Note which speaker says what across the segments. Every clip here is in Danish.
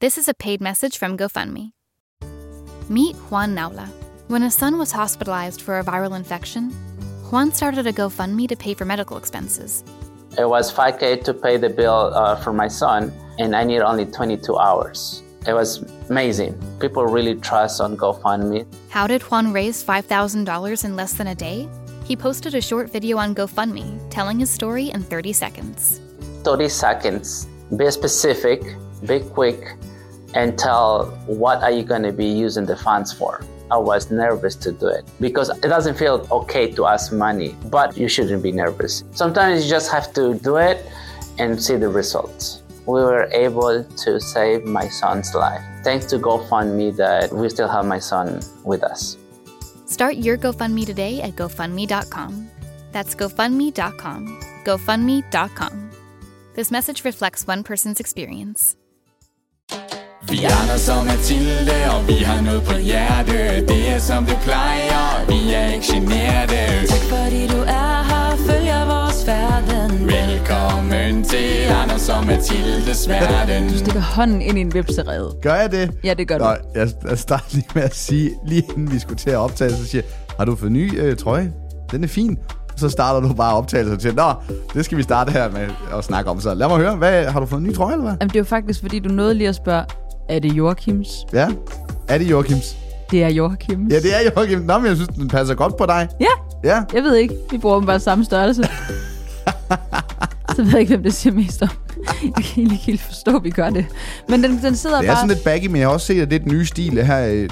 Speaker 1: This is a paid message from GoFundMe. Meet Juan Naula. When his son was hospitalized for a viral infection, Juan started a GoFundMe to pay for medical expenses.
Speaker 2: It was $5,000 to pay the bill for my son, and I need only 22 hours. It was amazing. People really trust on GoFundMe.
Speaker 1: How did Juan raise $5,000 in less than a day? He posted a short video on GoFundMe telling his story in 30 seconds.
Speaker 2: 30 seconds. Be specific, be quick, and tell what are you going to be using the funds for. I was nervous to do it because it doesn't feel okay to ask money, but you shouldn't be nervous. Sometimes you just have to do it and see the results. We were able to save my son's life. Thanks to GoFundMe that we still have my son with us.
Speaker 1: Start your GoFundMe today at GoFundMe.com. That's GoFundMe.com. GoFundMe.com. This message reflects one person's experience.
Speaker 3: Vi er Anders og Mathilde, og vi har noget på hjerte. Det som det plejer, vi ikke generte.
Speaker 4: Tak fordi du her, følger vores færden.
Speaker 3: Velkommen til Anders og Mathildes verden.
Speaker 5: Du stikker hånden ind i en vipserede.
Speaker 6: Gør jeg det?
Speaker 5: Ja, det gør du.
Speaker 6: Jeg starter lige med at sige, lige inden vi skulle til at optage, så siger har du fået ny trøje? Den er fin. Så starter du bare optagelsen og siger, det skal vi starte her med at snakke om. Så lad mig høre, har du fået en ny trøje, eller hvad?
Speaker 5: Jamen, det er jo faktisk, fordi du nåede lige at spørge, er det Joachims?
Speaker 6: Ja, er det Joachims?
Speaker 5: Det er Joachims.
Speaker 6: Ja, det er Joachims. Nå, men jeg synes, den passer godt på dig.
Speaker 5: Ja. Jeg ved ikke. Vi bruger dem bare samme størrelse. Så ved jeg ikke, hvem det siger mest om. Jeg kan ikke helt forstå, at vi gør det. Men den sidder bare...
Speaker 6: Det er sådan lidt baggy, men jeg har også set, at det er den nye stil her i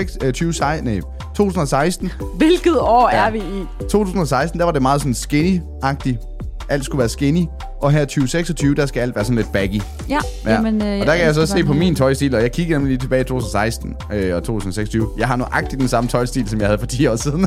Speaker 6: 2016.
Speaker 5: Hvilket år er vi i?
Speaker 6: 2016, der var det meget sådan skinny-agtigt. Alt skulle være skinny. Og her i 2026, der skal alt være sådan lidt baggy.
Speaker 5: Ja. Jamen,
Speaker 6: og der kan jeg så se på min tøjstil, og jeg kigger nemlig lige tilbage i 2016 og 2026. Jeg har nøjagtigt den samme tøjstil, som jeg havde for 10 år siden.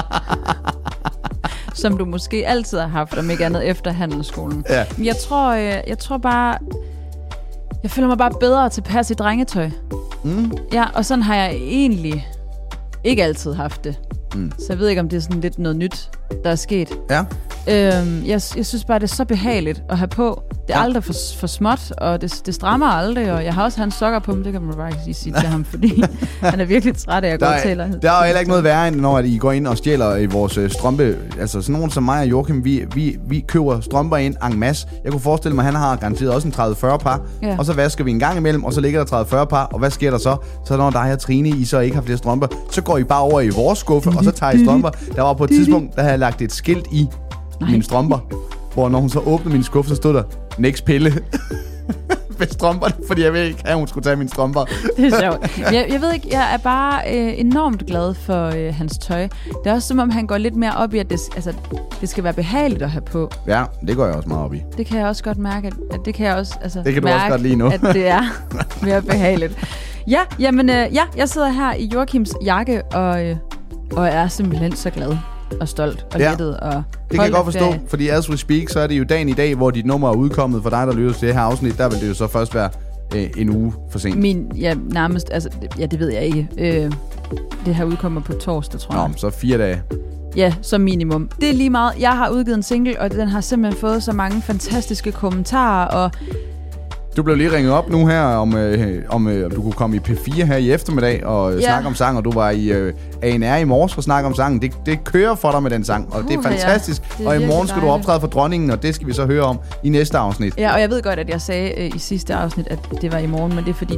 Speaker 5: Som du måske altid har haft, om ikke andet efter handelsskolen.
Speaker 6: Ja.
Speaker 5: Jeg tror bare... Jeg føler mig bare bedre tilpas i drengetøj. Ja, og sådan har jeg egentlig ikke altid haft det. Så jeg ved ikke, om det er sådan lidt noget nyt, der er sket.
Speaker 6: Ja.
Speaker 5: Jeg synes bare, det er så behageligt at have på. Det er aldrig for småt, og det strammer aldrig. Og jeg har også hans sokker på, men det kan man bare ikke sige til ham, fordi han er virkelig træt af at gå og tale.
Speaker 6: Der er jo heller ikke noget værre, end når I går ind og stjæler i vores strømpe. Altså sådan nogen som mig og Joachim, vi køber strømper ind en masse. Jeg kunne forestille mig, at han har garanteret også en 30-40 par. Ja. Og så vasker vi en gang imellem, og så ligger der 30-40 par. Og hvad sker der så? Så når dig og Trine, I så ikke har flere strømper, så går I bare over i vores skuffe, og så tager I strømper. Der var på et tidspunkt, der havde jeg lagt et skilt i mine strømper, hvor når hun så åbnede min skuffe, så stod der Next pille med strømper, fordi jeg ved ikke, at hun skulle tage mine strømper.
Speaker 5: Det er sjovt. Jeg ved ikke, jeg er bare enormt glad for hans tøj. Det er også som om, han går lidt mere op i, at det skal være behageligt at have på.
Speaker 6: Ja, det går jeg også meget op i.
Speaker 5: Det kan jeg også godt mærke, at det kan jeg også
Speaker 6: det kan
Speaker 5: mærke,
Speaker 6: du også godt lide nu.
Speaker 5: at det er mere behageligt. Ja, jamen, jeg sidder her i Joachims jakke, og er simpelthen så glad og stolt og lettet. Og
Speaker 6: det kan jeg godt forstå, fordi as we speak, så er det jo dagen i dag, hvor dit nummer er udkommet. For dig, der lytter til det her afsnit, der vil det jo så først være en uge for sent.
Speaker 5: Nærmest, det ved jeg ikke. Det her udkommer på torsdag, tror jeg.
Speaker 6: Nå, så 4 dage.
Speaker 5: Ja, som minimum. Det er lige meget. Jeg har udgivet en single, og den har simpelthen fået så mange fantastiske kommentarer, og
Speaker 6: du blev lige ringet op nu her, om du kunne komme i P4 her i eftermiddag og snakke om sang, og du var i ANR i morges for at snakke om sangen. Det kører for dig med den sang, og det er fantastisk. Det er og i morgen skal du optræde for dronningen, og det skal vi så høre om i næste afsnit.
Speaker 5: Ja, og jeg ved godt, at jeg sagde i sidste afsnit, at det var i morgen, men det er fordi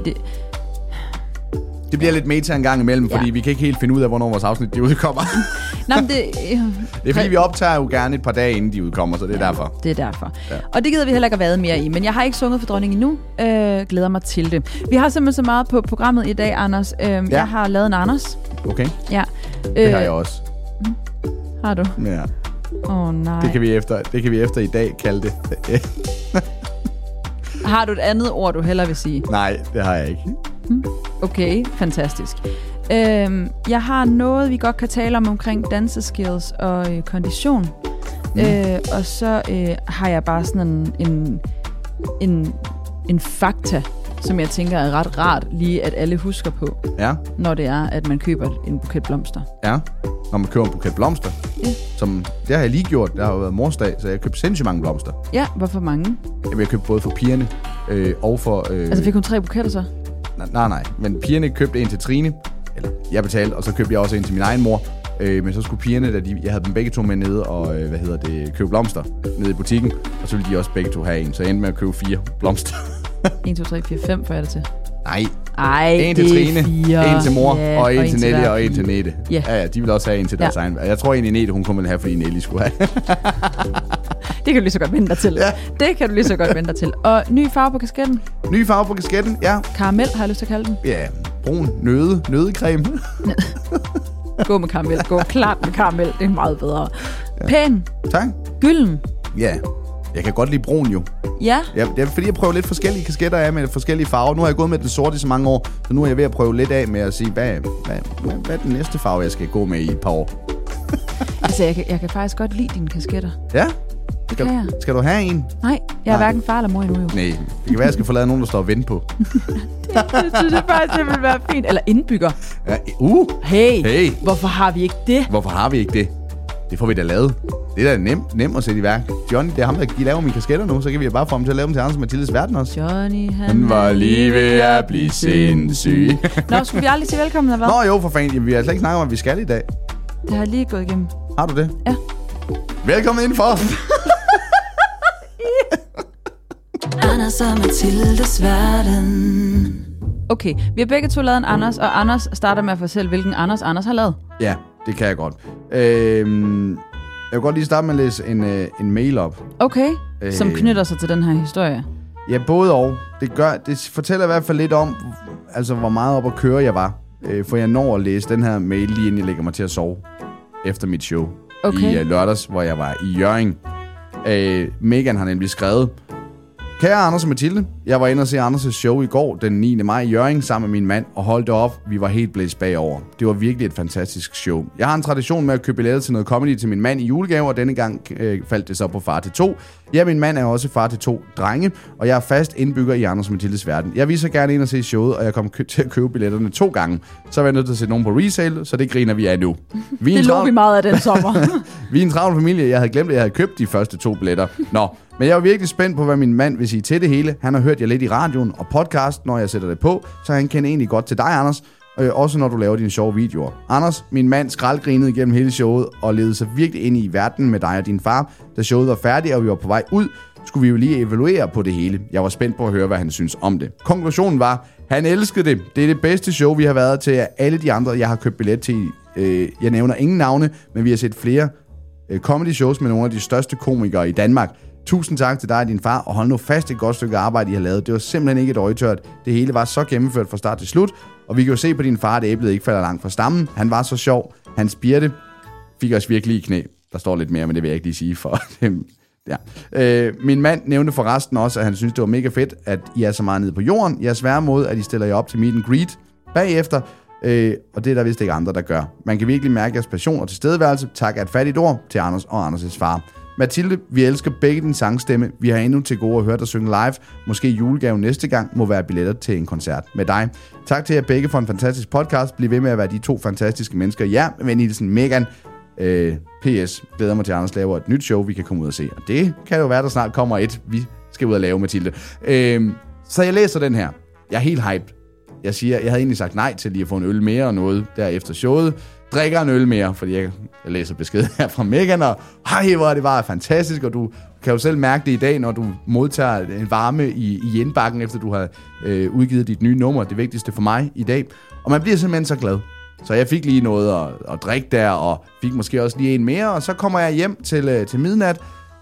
Speaker 6: det bliver lidt meta en gang imellem, fordi vi kan ikke helt finde ud af, hvornår vores afsnit de udkommer.
Speaker 5: Nå, men det
Speaker 6: er fordi, vi optager jo gerne et par dage, inden de udkommer, så det er derfor.
Speaker 5: Det er derfor. Ja. Og det gider vi heller ikke at vade mere i, men jeg har ikke sunget for dronningen endnu. Glæder mig til det. Vi har simpelthen så meget på programmet i dag, Anders. Jeg har lavet en Anders.
Speaker 6: Okay.
Speaker 5: Ja.
Speaker 6: Det har jeg også.
Speaker 5: Har du?
Speaker 6: Ja.
Speaker 5: Nej.
Speaker 6: Det kan vi efter i dag kalde det.
Speaker 5: Har du et andet ord, du hellere vil sige?
Speaker 6: Nej, det har jeg ikke.
Speaker 5: Okay, fantastisk. Jeg har noget, vi godt kan tale omkring danseskills og kondition. Og så har jeg bare sådan en fakta, som jeg tænker er ret rart lige, at alle husker på. Ja. Når det er, at man køber en buket blomster.
Speaker 6: Ja, når man køber en buket blomster. Ja. Det har jeg lige gjort. Det har jo været morsdag, så jeg købte sindssygt mange blomster.
Speaker 5: Ja, hvorfor mange?
Speaker 6: Jamen, jeg købte både for pigerne og for...
Speaker 5: Altså fik hun 3 buketter så?
Speaker 6: Nej. Men pigerne købte en til Trine. Eller jeg betalte, og så købte jeg også en til min egen mor. Men så skulle pigerne, jeg havde dem begge to med nede og købe blomster nede i butikken. Og så ville de også begge to have en. Så jeg endte med at købe 4 blomster.
Speaker 5: 1, 2, 3, 4, 5 får jeg det til.
Speaker 6: Nej. En til Trine, 4. En til mor, og en til Nelly, og en til Nete. Ja, de vil også have en til deres egen. Jeg tror egentlig, Nete, hun kunne vel have, fordi Nelly skulle have.
Speaker 5: Det kan du lige så godt vente dig til. Ja. Det kan du lige så godt vente dig til. Og ny farve på kasketten.
Speaker 6: Ny farve på kasketten, ja.
Speaker 5: Karamel har jeg lyst til at kalde den.
Speaker 6: Ja, brun nødecreme.
Speaker 5: Gå med karamel. Gå klart med karamel. Det er meget bedre. Ja. Pæn.
Speaker 6: Tak.
Speaker 5: Gylden.
Speaker 6: Ja. Jeg kan godt lide brun jo.
Speaker 5: Ja.
Speaker 6: Det er fordi, jeg prøver lidt forskellige kasketter af med forskellige farver. Nu har jeg gået med den sorte i så mange år, så nu er jeg ved at prøve lidt af med at sige, hvad er den næste farve, jeg skal gå med i et par år?
Speaker 5: Altså, jeg kan faktisk godt lide dine kasketter.
Speaker 6: Ja?
Speaker 5: Skal
Speaker 6: du have en?
Speaker 5: Nej, jeg er hverken far eller mor endnu jo.
Speaker 6: Nej, det kan være, jeg skal få lavet nogen, der står og vente på.
Speaker 5: det synes jeg faktisk, det vil være fint. Eller indbygger.
Speaker 6: Ja,
Speaker 5: Hey, hvorfor har vi ikke det?
Speaker 6: Hvorfor har vi ikke det? Det får vi da lavet. Det er da nemt at sætte i værk. Johnny, det er ham, der laver mine kasketter nu, så kan vi bare få ham til at lave dem til Anders Mathildes Verden også.
Speaker 5: Johnny,
Speaker 6: han var lige ved at blive sindssyg.
Speaker 5: Nå, skulle vi aldrig sige velkommen, eller hvad?
Speaker 6: Nå jo, for fanden. Jamen, vi har slet ikke snakket om, at vi skal i dag.
Speaker 5: Det har jeg lige gået igennem.
Speaker 6: Har du det?
Speaker 5: Ja.
Speaker 6: Velkommen indenfor.
Speaker 4: Anders og Mathildes Verden.
Speaker 5: Okay, vi har begge to lavet en Anders, og Anders starter med at fortælle, hvilken Anders har lavet.
Speaker 6: Ja, det kan jeg godt. Jeg vil godt lige starte med at læse en mail op.
Speaker 5: Okay, som knytter sig til den her historie.
Speaker 6: Ja, både og. Det fortæller i hvert fald lidt om, altså hvor meget op at køre jeg var. For jeg når at læse den her mail, lige inden jeg lægger mig til at sove. Efter mit show.
Speaker 5: Okay.
Speaker 6: I lørdags, hvor jeg var i Hjørring. Megan har nemlig skrevet: Kære Anders og Mathilde, jeg var inde og se Anders' show i går, den 9. maj i Hjørring, sammen med min mand, og holdt det op. Vi var helt blæst bagover. Det var virkelig et fantastisk show. Jeg har en tradition med at købe billetter til noget comedy til min mand i julegave, og denne gang faldt det så på far til 2. Ja, min mand er også far til 2 drenge, og jeg er fast indbygger i Anders og Mathildes Verden. Jeg vil så gerne ind og se showet, og jeg kommer til at købe billetterne 2 gange. Så var jeg nødt til at sætte nogen på resale, så det griner vi af nu.
Speaker 5: Det lå vi meget af den sommer.
Speaker 6: Vi er en travl familie. Jeg havde glemt, at jeg havde købt de første 2 billetter. Nå. Men jeg var virkelig spændt på, hvad min mand vil sige til det hele. Han har hørt jer lidt i radioen og podcast, når jeg sætter det på, så han kender egentlig godt til dig, Anders. Også når du laver dine sjove videoer. Anders, min mand skraldgrinede igennem hele showet og ledede sig virkelig ind i verden med dig og din far. Da showet var færdigt, og vi var på vej ud, skulle vi jo lige evaluere på det hele. Jeg var spændt på at høre, hvad han synes om det. Konklusionen var, han elskede det. Det er det bedste show, vi har været til af alle de andre, jeg har købt billet til. Jeg nævner ingen navne, men vi har set flere comedy shows med nogle af de største komikere i Danmark. Tusind tak til dig og din far, og hold nu fast et godt stykke arbejde, I har lavet. Det var simpelthen ikke et øjetørt. Det hele var så gennemført fra start til slut, og vi kan jo se på din far, at æblet ikke falder langt fra stammen. Han var så sjov. Hans spirte fik os virkelig i knæ. Der står lidt mere, men det vil jeg ikke lige sige for dem. Ja. Min mand nævnte forresten også, at han synes, det var mega fedt, at I er så meget nede på jorden. Jeg sværger mod, at I stiller jer op til meet and greet bagefter, og det er der vist ikke andre, der gør. Man kan virkelig mærke jeres passion og tilstedeværelse. Tak af et fattigt ord til Anders og Anders' far. Mathilde, vi elsker begge din sangstemme. Vi har endnu til gode at høre dig synge live. Måske julegaven næste gang må være billetter til en koncert med dig. Tak til jer begge for en fantastisk podcast. Bliv ved med at være de 2 fantastiske mennesker. Ja, men Nielsen, Megan. PS, glæder mig til, at Anders laver et nyt show, vi kan komme ud og se. Og det kan jo være, der snart kommer et, vi skal ud og lave, Mathilde. Så jeg læser den her. Jeg er helt hyped. Jeg siger, jeg havde egentlig sagt nej til lige at få en øl mere og noget der efter showet. Drikker en øl mere, fordi jeg læser beskeden her fra Megan, og hej, hvor det var fantastisk, og du kan jo selv mærke det i dag, når du modtager en varme i indbakken, efter du har udgivet dit nye nummer, det vigtigste for mig i dag. Og man bliver simpelthen så glad. Så jeg fik lige noget at drikke der, og fik måske også lige en mere, og så kommer jeg hjem til midnat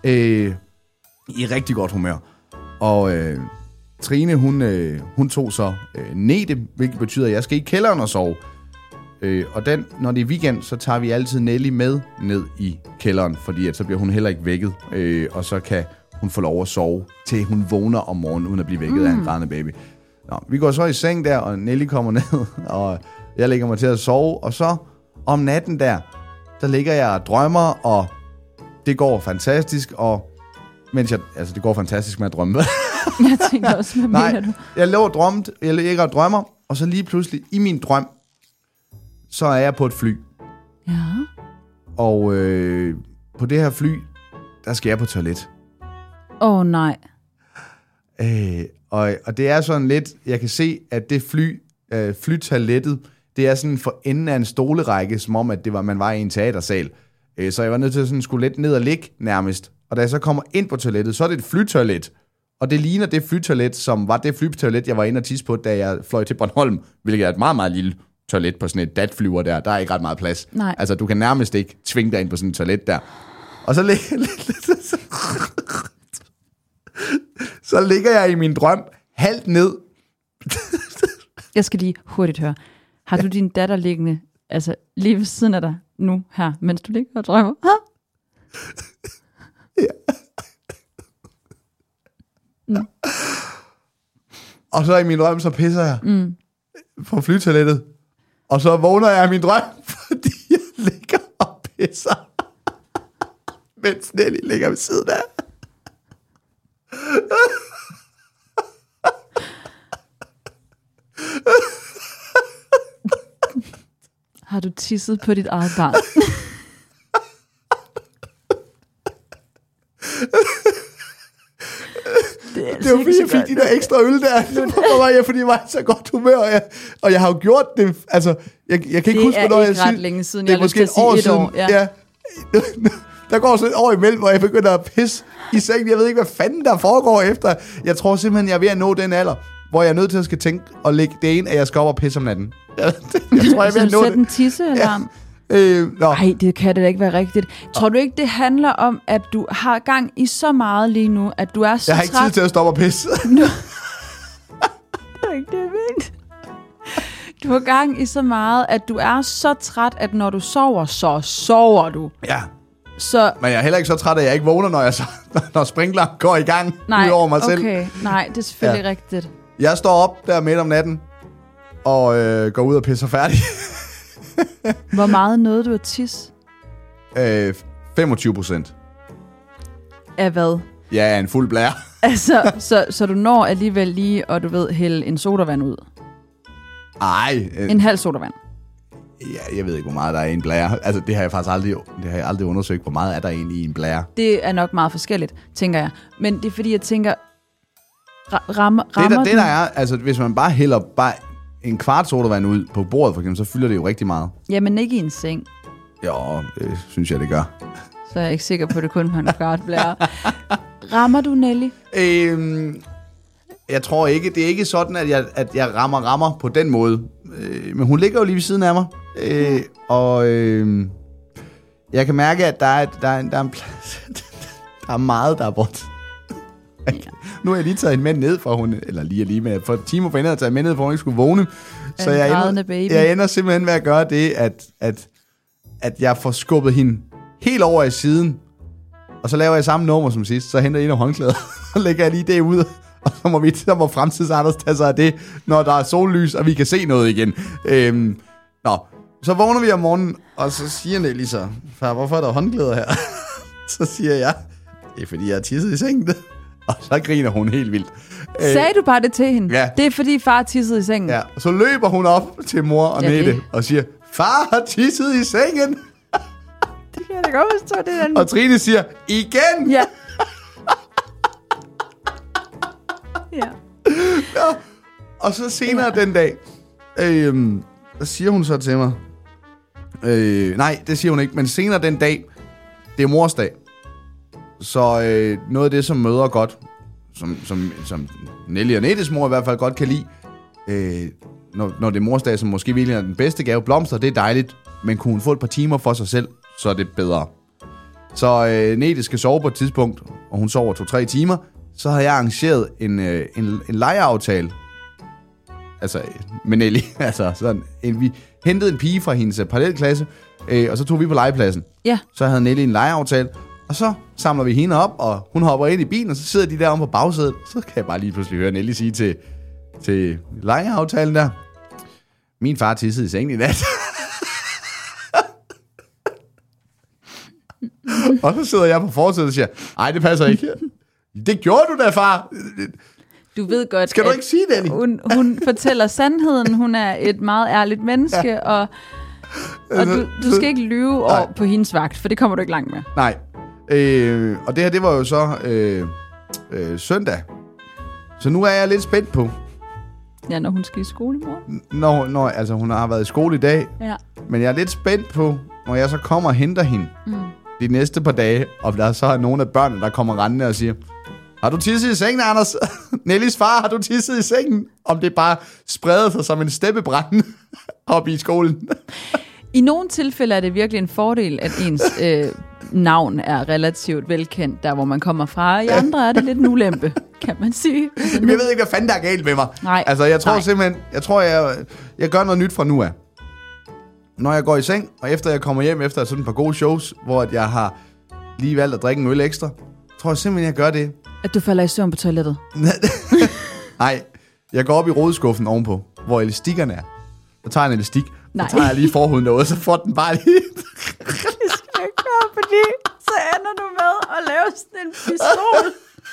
Speaker 6: i rigtig godt humør. Og Trine, hun tog så Nete, hvilket betyder, at jeg skal i kælderen og sove. Og når det er weekend, så tager vi altid Nelly med ned i kælderen, fordi at så bliver hun heller ikke vækket, og så kan hun få lov at sove, til hun vågner om morgenen, uden at blive vækket af en grædende baby. Nå, vi går så i seng der, og Nelly kommer ned, og jeg lægger mig til at sove, og så om natten der ligger jeg og drømmer, og det går fantastisk, og det går fantastisk med at drømme.
Speaker 5: Jeg tænker også, hvad mener du?
Speaker 6: Jeg ligger og drømmer, og så lige pludselig i min drøm, så er jeg på et fly.
Speaker 5: Ja.
Speaker 6: Og på det her fly, der skal jeg på toilet.
Speaker 5: Nej.
Speaker 6: Og det er sådan lidt, jeg kan se, at det flytoilettet, det er sådan for enden af en stolerække, som om, at man var i en teatersal. Så jeg var nødt til at sådan skulle lidt ned og ligge nærmest. Og da jeg så kommer ind på toilettet, så er det et flytoilet. Og det ligner det flytoilet, som var det flytoilet, jeg var inde og tisse på, da jeg fløj til Bornholm, hvilket er et meget, meget lille toilet på sådan et datflyver der. Der er ikke ret meget plads.
Speaker 5: Nej.
Speaker 6: Altså, du kan nærmest ikke tvinge dig ind på sådan et toilet der. Og så ligger jeg i min drøm halvt ned.
Speaker 5: Jeg skal lige hurtigt høre. Har du din datter liggende altså lige ved siden af dig nu her, mens du ligger og drømmer?
Speaker 6: Ja. Og så i min drøm, så pisser jeg på flytoilettet. Og så vågner jeg i min drøm, fordi jeg ligger og pisser. Mens Nelly ligger ved siden af.
Speaker 5: Har du tisset på dit eget barn?
Speaker 6: Det var fordi, jeg fik de der ekstra øl der. Fordi jeg var i så godt humør. Og jeg har jo gjort det. Altså, jeg kan ikke huske, hvornår jeg
Speaker 5: synes. Det er ikke ret længe siden.
Speaker 6: Det er måske et år siden. Ja. Der går sådan et år imellem, hvor jeg begynder at pisse i sengen. Jeg ved ikke, hvad fanden der foregår efter. Jeg tror simpelthen, jeg er ved at nå den alder, hvor jeg er nødt til at skal tænke og lægge det ind, at jeg skal op og pisse om natten. Jeg tror, jeg er ved at nå det.
Speaker 5: Så en tissealarm? Nej, det kan det da ikke være rigtigt. Tror du ikke, det handler om, at du har gang i så meget lige nu, at du er så træt?
Speaker 6: Jeg har ikke tid til at stoppe og pisse.
Speaker 5: Det er ikke det, jeg mener. Du har gang i så meget, at du er så træt, at når du sover, så sover du.
Speaker 6: Ja.
Speaker 5: Så...
Speaker 6: Men jeg er heller ikke så træt, at jeg ikke vågner, når sprinkleren går i gang ud over mig selv.
Speaker 5: Nej, det er selvfølgelig rigtigt.
Speaker 6: Jeg står op der midt om natten og går ud og pisser færdig.
Speaker 5: Hvor meget nåede du at tisse?
Speaker 6: 25%.
Speaker 5: Af hvad?
Speaker 6: Ja, en fuld blære.
Speaker 5: Altså, så du når alligevel lige, og du ved, hælde en sodavand ud?
Speaker 6: Ej.
Speaker 5: En halv sodavand?
Speaker 6: Ja, jeg ved ikke, hvor meget der er i en blære. Altså, det har jeg faktisk aldrig undersøgt, hvor meget er der egentlig i en blære.
Speaker 5: Det er nok meget forskelligt, tænker jeg. Men det er fordi, jeg tænker, rammer
Speaker 6: det der er, altså, hvis man bare hælder en kvart sodavand ud på bordet, for eksempel, så fylder det jo rigtig meget.
Speaker 5: Jamen ikke i en seng.
Speaker 6: Jo, det synes jeg, det gør.
Speaker 5: Så er jeg ikke sikker på, at det kun har en kvart blære. Rammer du Nelly?
Speaker 6: Jeg tror ikke, det er ikke sådan, at jeg rammer på den måde. Men hun ligger jo lige ved siden af mig. Og jeg kan mærke, at der er en plads. Der er meget, der er bort. Ja. Nu har jeg lige taget hende med ned fra hun, eller lige med, for timer for hende at tage med ned, for hun ikke skulle vågne. Så jeg ender simpelthen med at gøre det, at jeg får skubbet hende helt over i siden, og så laver jeg samme nummer som sidst, så henter jeg en af håndklæder, og lægger jeg lige det ud, og så må fremtidsanders tage sig af det, når der er sollys, og vi kan se noget igen. Så vågner vi om morgenen, og så siger Nelly så, far, hvorfor er der håndklæder her? Så siger jeg, det er fordi jeg har tisset i sengen. Og så griner hun helt vildt.
Speaker 5: Sagde du bare det til hende?
Speaker 6: Ja.
Speaker 5: Det er fordi far tissede i sengen?
Speaker 6: Ja, så løber hun op til mor og Nette og siger, far har tisset i sengen.
Speaker 5: Det kan jeg da godt forstå, det der.
Speaker 6: Og Trine siger, igen!
Speaker 5: Ja.
Speaker 6: Ja. Og så senere den dag, der siger hun så til mig, nej, det siger hun ikke, men senere den dag, det er mors dag. Så noget af det, som mødre godt, som Nelly og Nettes mor i hvert fald godt kan lide, når det er morsdag, som måske virkelig er den bedste gave, blomster, det er dejligt, men kunne hun få et par timer for sig selv, så er det bedre. Så Nette skal sove på et tidspunkt, og hun sover 2-3 timer, så har jeg arrangeret en legeaftale, altså med Nelly, altså sådan, vi hentede en pige fra hendes parallelklasse, og så tog vi på legepladsen.
Speaker 5: Ja.
Speaker 6: Så havde Nelly en legeaftale, og så samler vi hende op, og hun hopper ind i bilen, og så sidder de der om på bagsædet. Så kan jeg bare lige pludselig høre Nelly sige til legeaftalen der, min far tissede i sengen i nat. Og så sidder jeg på forsædet og siger, ej, det passer ikke. Det gjorde du da, far.
Speaker 5: Du ved godt,
Speaker 6: skal du ikke sige det,
Speaker 5: hun fortæller sandheden. Hun er et meget ærligt menneske, ja. og du skal ikke lyve på hendes vagt, for det kommer du ikke langt med.
Speaker 6: Nej. Og det her, det var jo så søndag. Så nu er jeg lidt spændt på,
Speaker 5: Ja, når hun skal i skole i morgen.
Speaker 6: når altså hun har været i skole i dag,
Speaker 5: Ja.
Speaker 6: men jeg er lidt spændt på, når jeg så kommer og henter hende de næste par dage, og der så er nogle af børnene, der kommer rendende og siger, har du tisset i sengen, Anders? Nellys far, har du tisset i sengen? Om det bare spreder sig som en steppebrand op i skolen.
Speaker 5: I nogle tilfælde er det virkelig en fordel, at ens navn er relativt velkendt, der hvor man kommer fra. I andre er det lidt en ulempe, kan man sige.
Speaker 6: Men jeg ved ikke, hvad fanden der er galt med mig.
Speaker 5: Nej.
Speaker 6: Altså, jeg tror simpelthen, jeg gør noget nyt fra nu af. Når jeg går i seng, og efter jeg kommer hjem efter sådan et par gode shows, hvor jeg har lige valgt at drikke en øl ekstra, tror jeg simpelthen, jeg gør det.
Speaker 5: At du falder i søvn på toilettet.
Speaker 6: Nej, jeg går op i rodeskuffen ovenpå, hvor elastikkerne er. Så tager jeg en elastik,
Speaker 5: Nej.
Speaker 6: så tager jeg lige forhuden derude, så får den bare lige...
Speaker 5: Det skal jeg gøre, fordi så ender du med at lave sådan en pistol.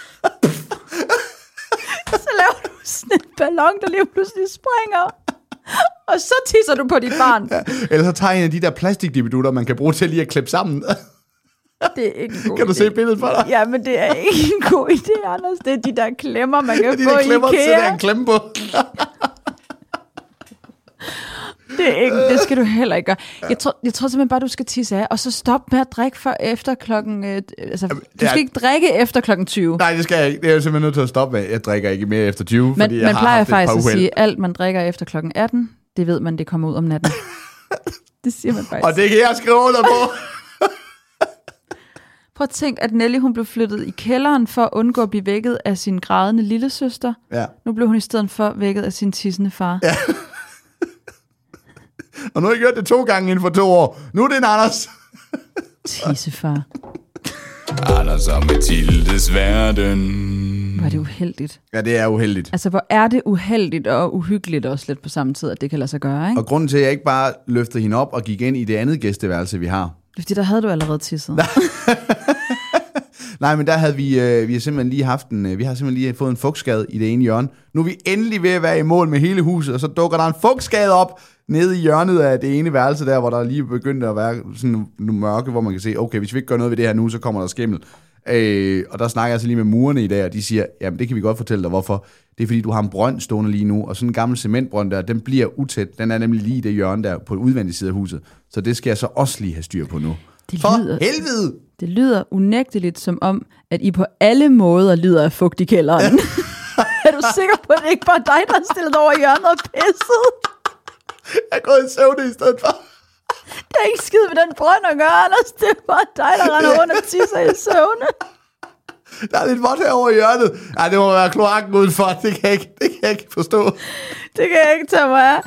Speaker 5: Så laver du sådan en ballon, der lige pludselig springer. Og så tisser du på dit barn.
Speaker 6: Ja. Eller så tager jeg en af de der plastikdibedutter, man kan bruge til lige at klippe sammen.
Speaker 5: Det er ikke en god
Speaker 6: Kan du
Speaker 5: idé.
Speaker 6: se billedet for dig?
Speaker 5: Ja, men det er ikke en god idé, Anders. Det er de der klemmer, man kan
Speaker 6: De
Speaker 5: få
Speaker 6: der
Speaker 5: i
Speaker 6: klemmer, så
Speaker 5: IKEA.
Speaker 6: der er en klemme på.
Speaker 5: Det skal du heller ikke gøre. Jeg tror simpelthen bare, du skal tisse af, og så stop med at drikke for efter klokken... du skal ikke drikke efter klokken 20.
Speaker 6: Nej, det skal jeg ikke. Det er jeg simpelthen nødt til at stoppe med. Jeg drikker ikke mere efter 20, fordi jeg
Speaker 5: Man
Speaker 6: har
Speaker 5: plejer
Speaker 6: haft et par
Speaker 5: faktisk at
Speaker 6: uheld.
Speaker 5: sige, at alt man drikker efter klokken 18, det ved man, det kommer ud om natten. Det siger man faktisk.
Speaker 6: Og det kan jeg skrive under på.
Speaker 5: Prøv at tænke, at Nelly hun blev flyttet i kælderen for at undgå at blive vækket af sin grædende lillesøster.
Speaker 6: Ja.
Speaker 5: Nu blev hun i stedet for vækket af sin tissende far.
Speaker 6: Ja. Og nu har jeg gjort det 2 gange inden for 2 år. Nu er det en Anders.
Speaker 5: Tissefar.
Speaker 3: Anders og Mathildes verden.
Speaker 5: Var det uheldigt.
Speaker 6: Ja, det er uheldigt.
Speaker 5: Altså, hvor er det uheldigt og uhyggeligt også lidt på samme tid, at det kan lade sig gøre, ikke?
Speaker 6: Og grunden til, at jeg ikke bare løftede hende op og gik ind i det andet gæsteværelse, vi har.
Speaker 5: Det er fordi, der havde du allerede tisset.
Speaker 6: Nej, men der havde vi har simpelthen lige haft vi har simpelthen lige fået en fugtskade i det ene hjørne. Nu er vi endelig ved at være i mål med hele huset, og så dukker der en fugtskade op nede i hjørnet af det ene værelse der, hvor der lige begyndte at være sådan nogle mørke, hvor man kan se, okay, hvis vi ikke gør noget ved det her nu, så kommer der skimmel. Og der snakker jeg så lige med murerne i dag, og de siger, jamen det kan vi godt fortælle dig, hvorfor. Det er fordi, du har en brønd stående lige nu, og sådan en gammel cementbrønd der, den bliver utæt. Den er nemlig lige i det hjørne der på den udvendige side af huset. Så det skal jeg så også lige have styr på nu. Helvede!
Speaker 5: Det lyder unægteligt som om, at I på alle måder lider af fugt i kælderen. Er du sikker på, at det ikke bare er dig, der er stillet over hjørnet og pisset?
Speaker 6: Jeg er gået i søvne i stedet for.
Speaker 5: Det er ikke skid med den brønd at gøre, Anders. Det er bare dig, der render rundt og tisser i søvne.
Speaker 6: Der er lidt vådt herovre i hjørnet. Ej, det må være kloakken udenfor. Det kan jeg ikke forstå.
Speaker 5: Det kan jeg ikke tage mig af.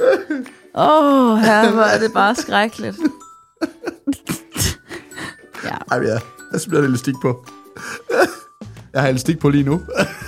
Speaker 5: Her hvor er det bare skrækkeligt. Ja.
Speaker 6: Ej, ja. Jeg smider en elastik på. Jeg har elastik på lige nu.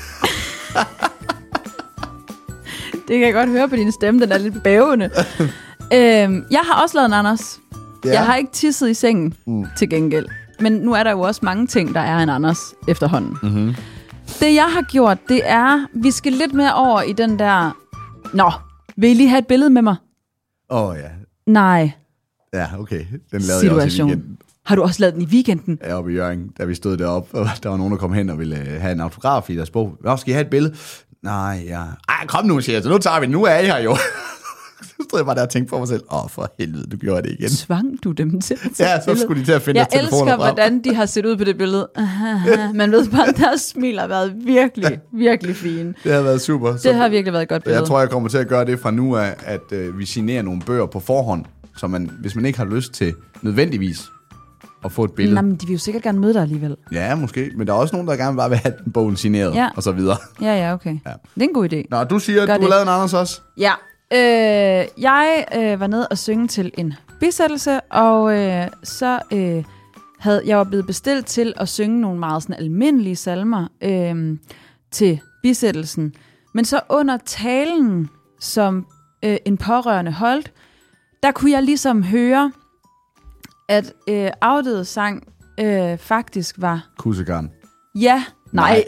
Speaker 5: Det kan jeg godt høre på din stemme, den er lidt bævende. Jeg har også lavet en Anders.
Speaker 6: Ja.
Speaker 5: Jeg har ikke tisset i sengen til gengæld. Men nu er der jo også mange ting, der er en Anders efterhånden. Mm-hmm. Det jeg har gjort, det er, vi skal lidt mere over i den der, vil I lige have et billede med mig?
Speaker 6: Ja.
Speaker 5: Nej.
Speaker 6: Ja, okay. Den lavede jeg også i
Speaker 5: Situation.
Speaker 6: weekenden.
Speaker 5: Har du også lavet den i weekenden?
Speaker 6: Ja, oppe i Hjørring, da vi stod deroppe, og der var nogen, der kom hen og ville have en autograf i deres bog. Skal I have et billede? Nej, ja. Ej, kom nu, siger jeg. Så nu tager vi den. Nu er I her jo. Så stod jeg bare der og tænkte for mig selv, for helvede, du gjorde det igen.
Speaker 5: Tvang du dem til at
Speaker 6: Ja, så skulle de til at finde
Speaker 5: jeg
Speaker 6: telefoner frem.
Speaker 5: elsker, hvordan de har set ud på det billede. Man ved bare, at deres smil har været virkelig, virkelig fine.
Speaker 6: Det har været super.
Speaker 5: Det har virkelig været et godt billede.
Speaker 6: Jeg tror, jeg kommer til at gøre det fra nu af, at vi signerer nogle bøger på forhånd, så man, hvis man ikke har lyst til nødvendigvis at få et billede.
Speaker 5: Jamen, de vil jo sikkert gerne møde dig alligevel.
Speaker 6: Ja, måske. Men der er også nogen, der gerne bare vil have den bogen signeret, og så videre.
Speaker 5: Ja, okay. Ja. Det er en god idé.
Speaker 6: Nå, du siger, at du har lavet en Anders også?
Speaker 5: Ja. Jeg var nede og synge til en bisættelse, og så havde jeg var blevet bestilt til at synge nogle meget sådan almindelige salmer til bisættelsen. Men så under talen, som en pårørende holdt, der kunne jeg ligesom høre, at afdøde sang faktisk var...
Speaker 6: Kussegarn.
Speaker 5: Ja, nej.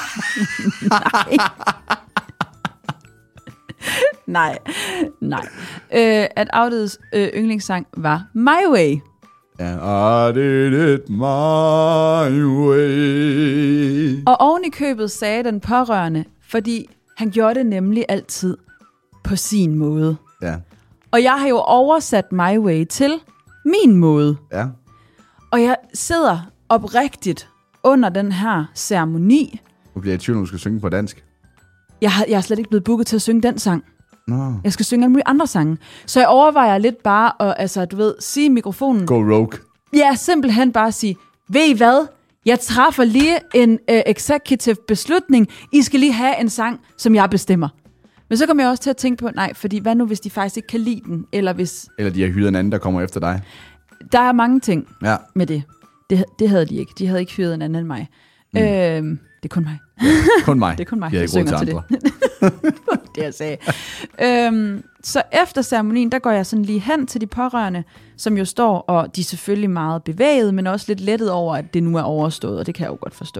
Speaker 5: Nej. At afdødes yndlingssang var My Way.
Speaker 6: Ja, I did it my way.
Speaker 5: Og oven i købet sagde den pårørende, Fordi han gjorde det nemlig altid på sin måde.
Speaker 6: Ja.
Speaker 5: Og jeg har jo oversat My Way til min måde.
Speaker 6: Ja.
Speaker 5: Og jeg sidder oprigtigt under den her ceremoni.
Speaker 6: Nu bliver jeg i tvivl, om du skal synge på dansk.
Speaker 5: Jeg er slet ikke blevet booket til at synge den sang.
Speaker 6: Nå.
Speaker 5: Jeg skal synge alle mulige andre sange. Så jeg overvejer lidt bare at, sige i mikrofonen.
Speaker 6: Go rogue.
Speaker 5: Ja, simpelthen bare sige, ved I hvad? Jeg træffer lige en executive beslutning. I skal lige have en sang, som jeg bestemmer. Men så kommer jeg også til at tænke på, nej, fordi hvad nu, hvis de faktisk ikke kan lide den? Eller
Speaker 6: de har hyret en anden, der kommer efter dig.
Speaker 5: Der er mange ting
Speaker 6: med
Speaker 5: det. Det havde de ikke. De havde ikke hyret en anden end mig. Det er kun mig.
Speaker 6: Ja, kun mig.
Speaker 5: Det er kun mig,
Speaker 6: jeg
Speaker 5: der synger til det. Det jeg sagde. Så efter ceremonien, der går jeg sådan lige hen til de pårørende, som jo står, og de er selvfølgelig meget bevæget, men også lidt lettet over, at det nu er overstået, og det kan jeg jo godt forstå.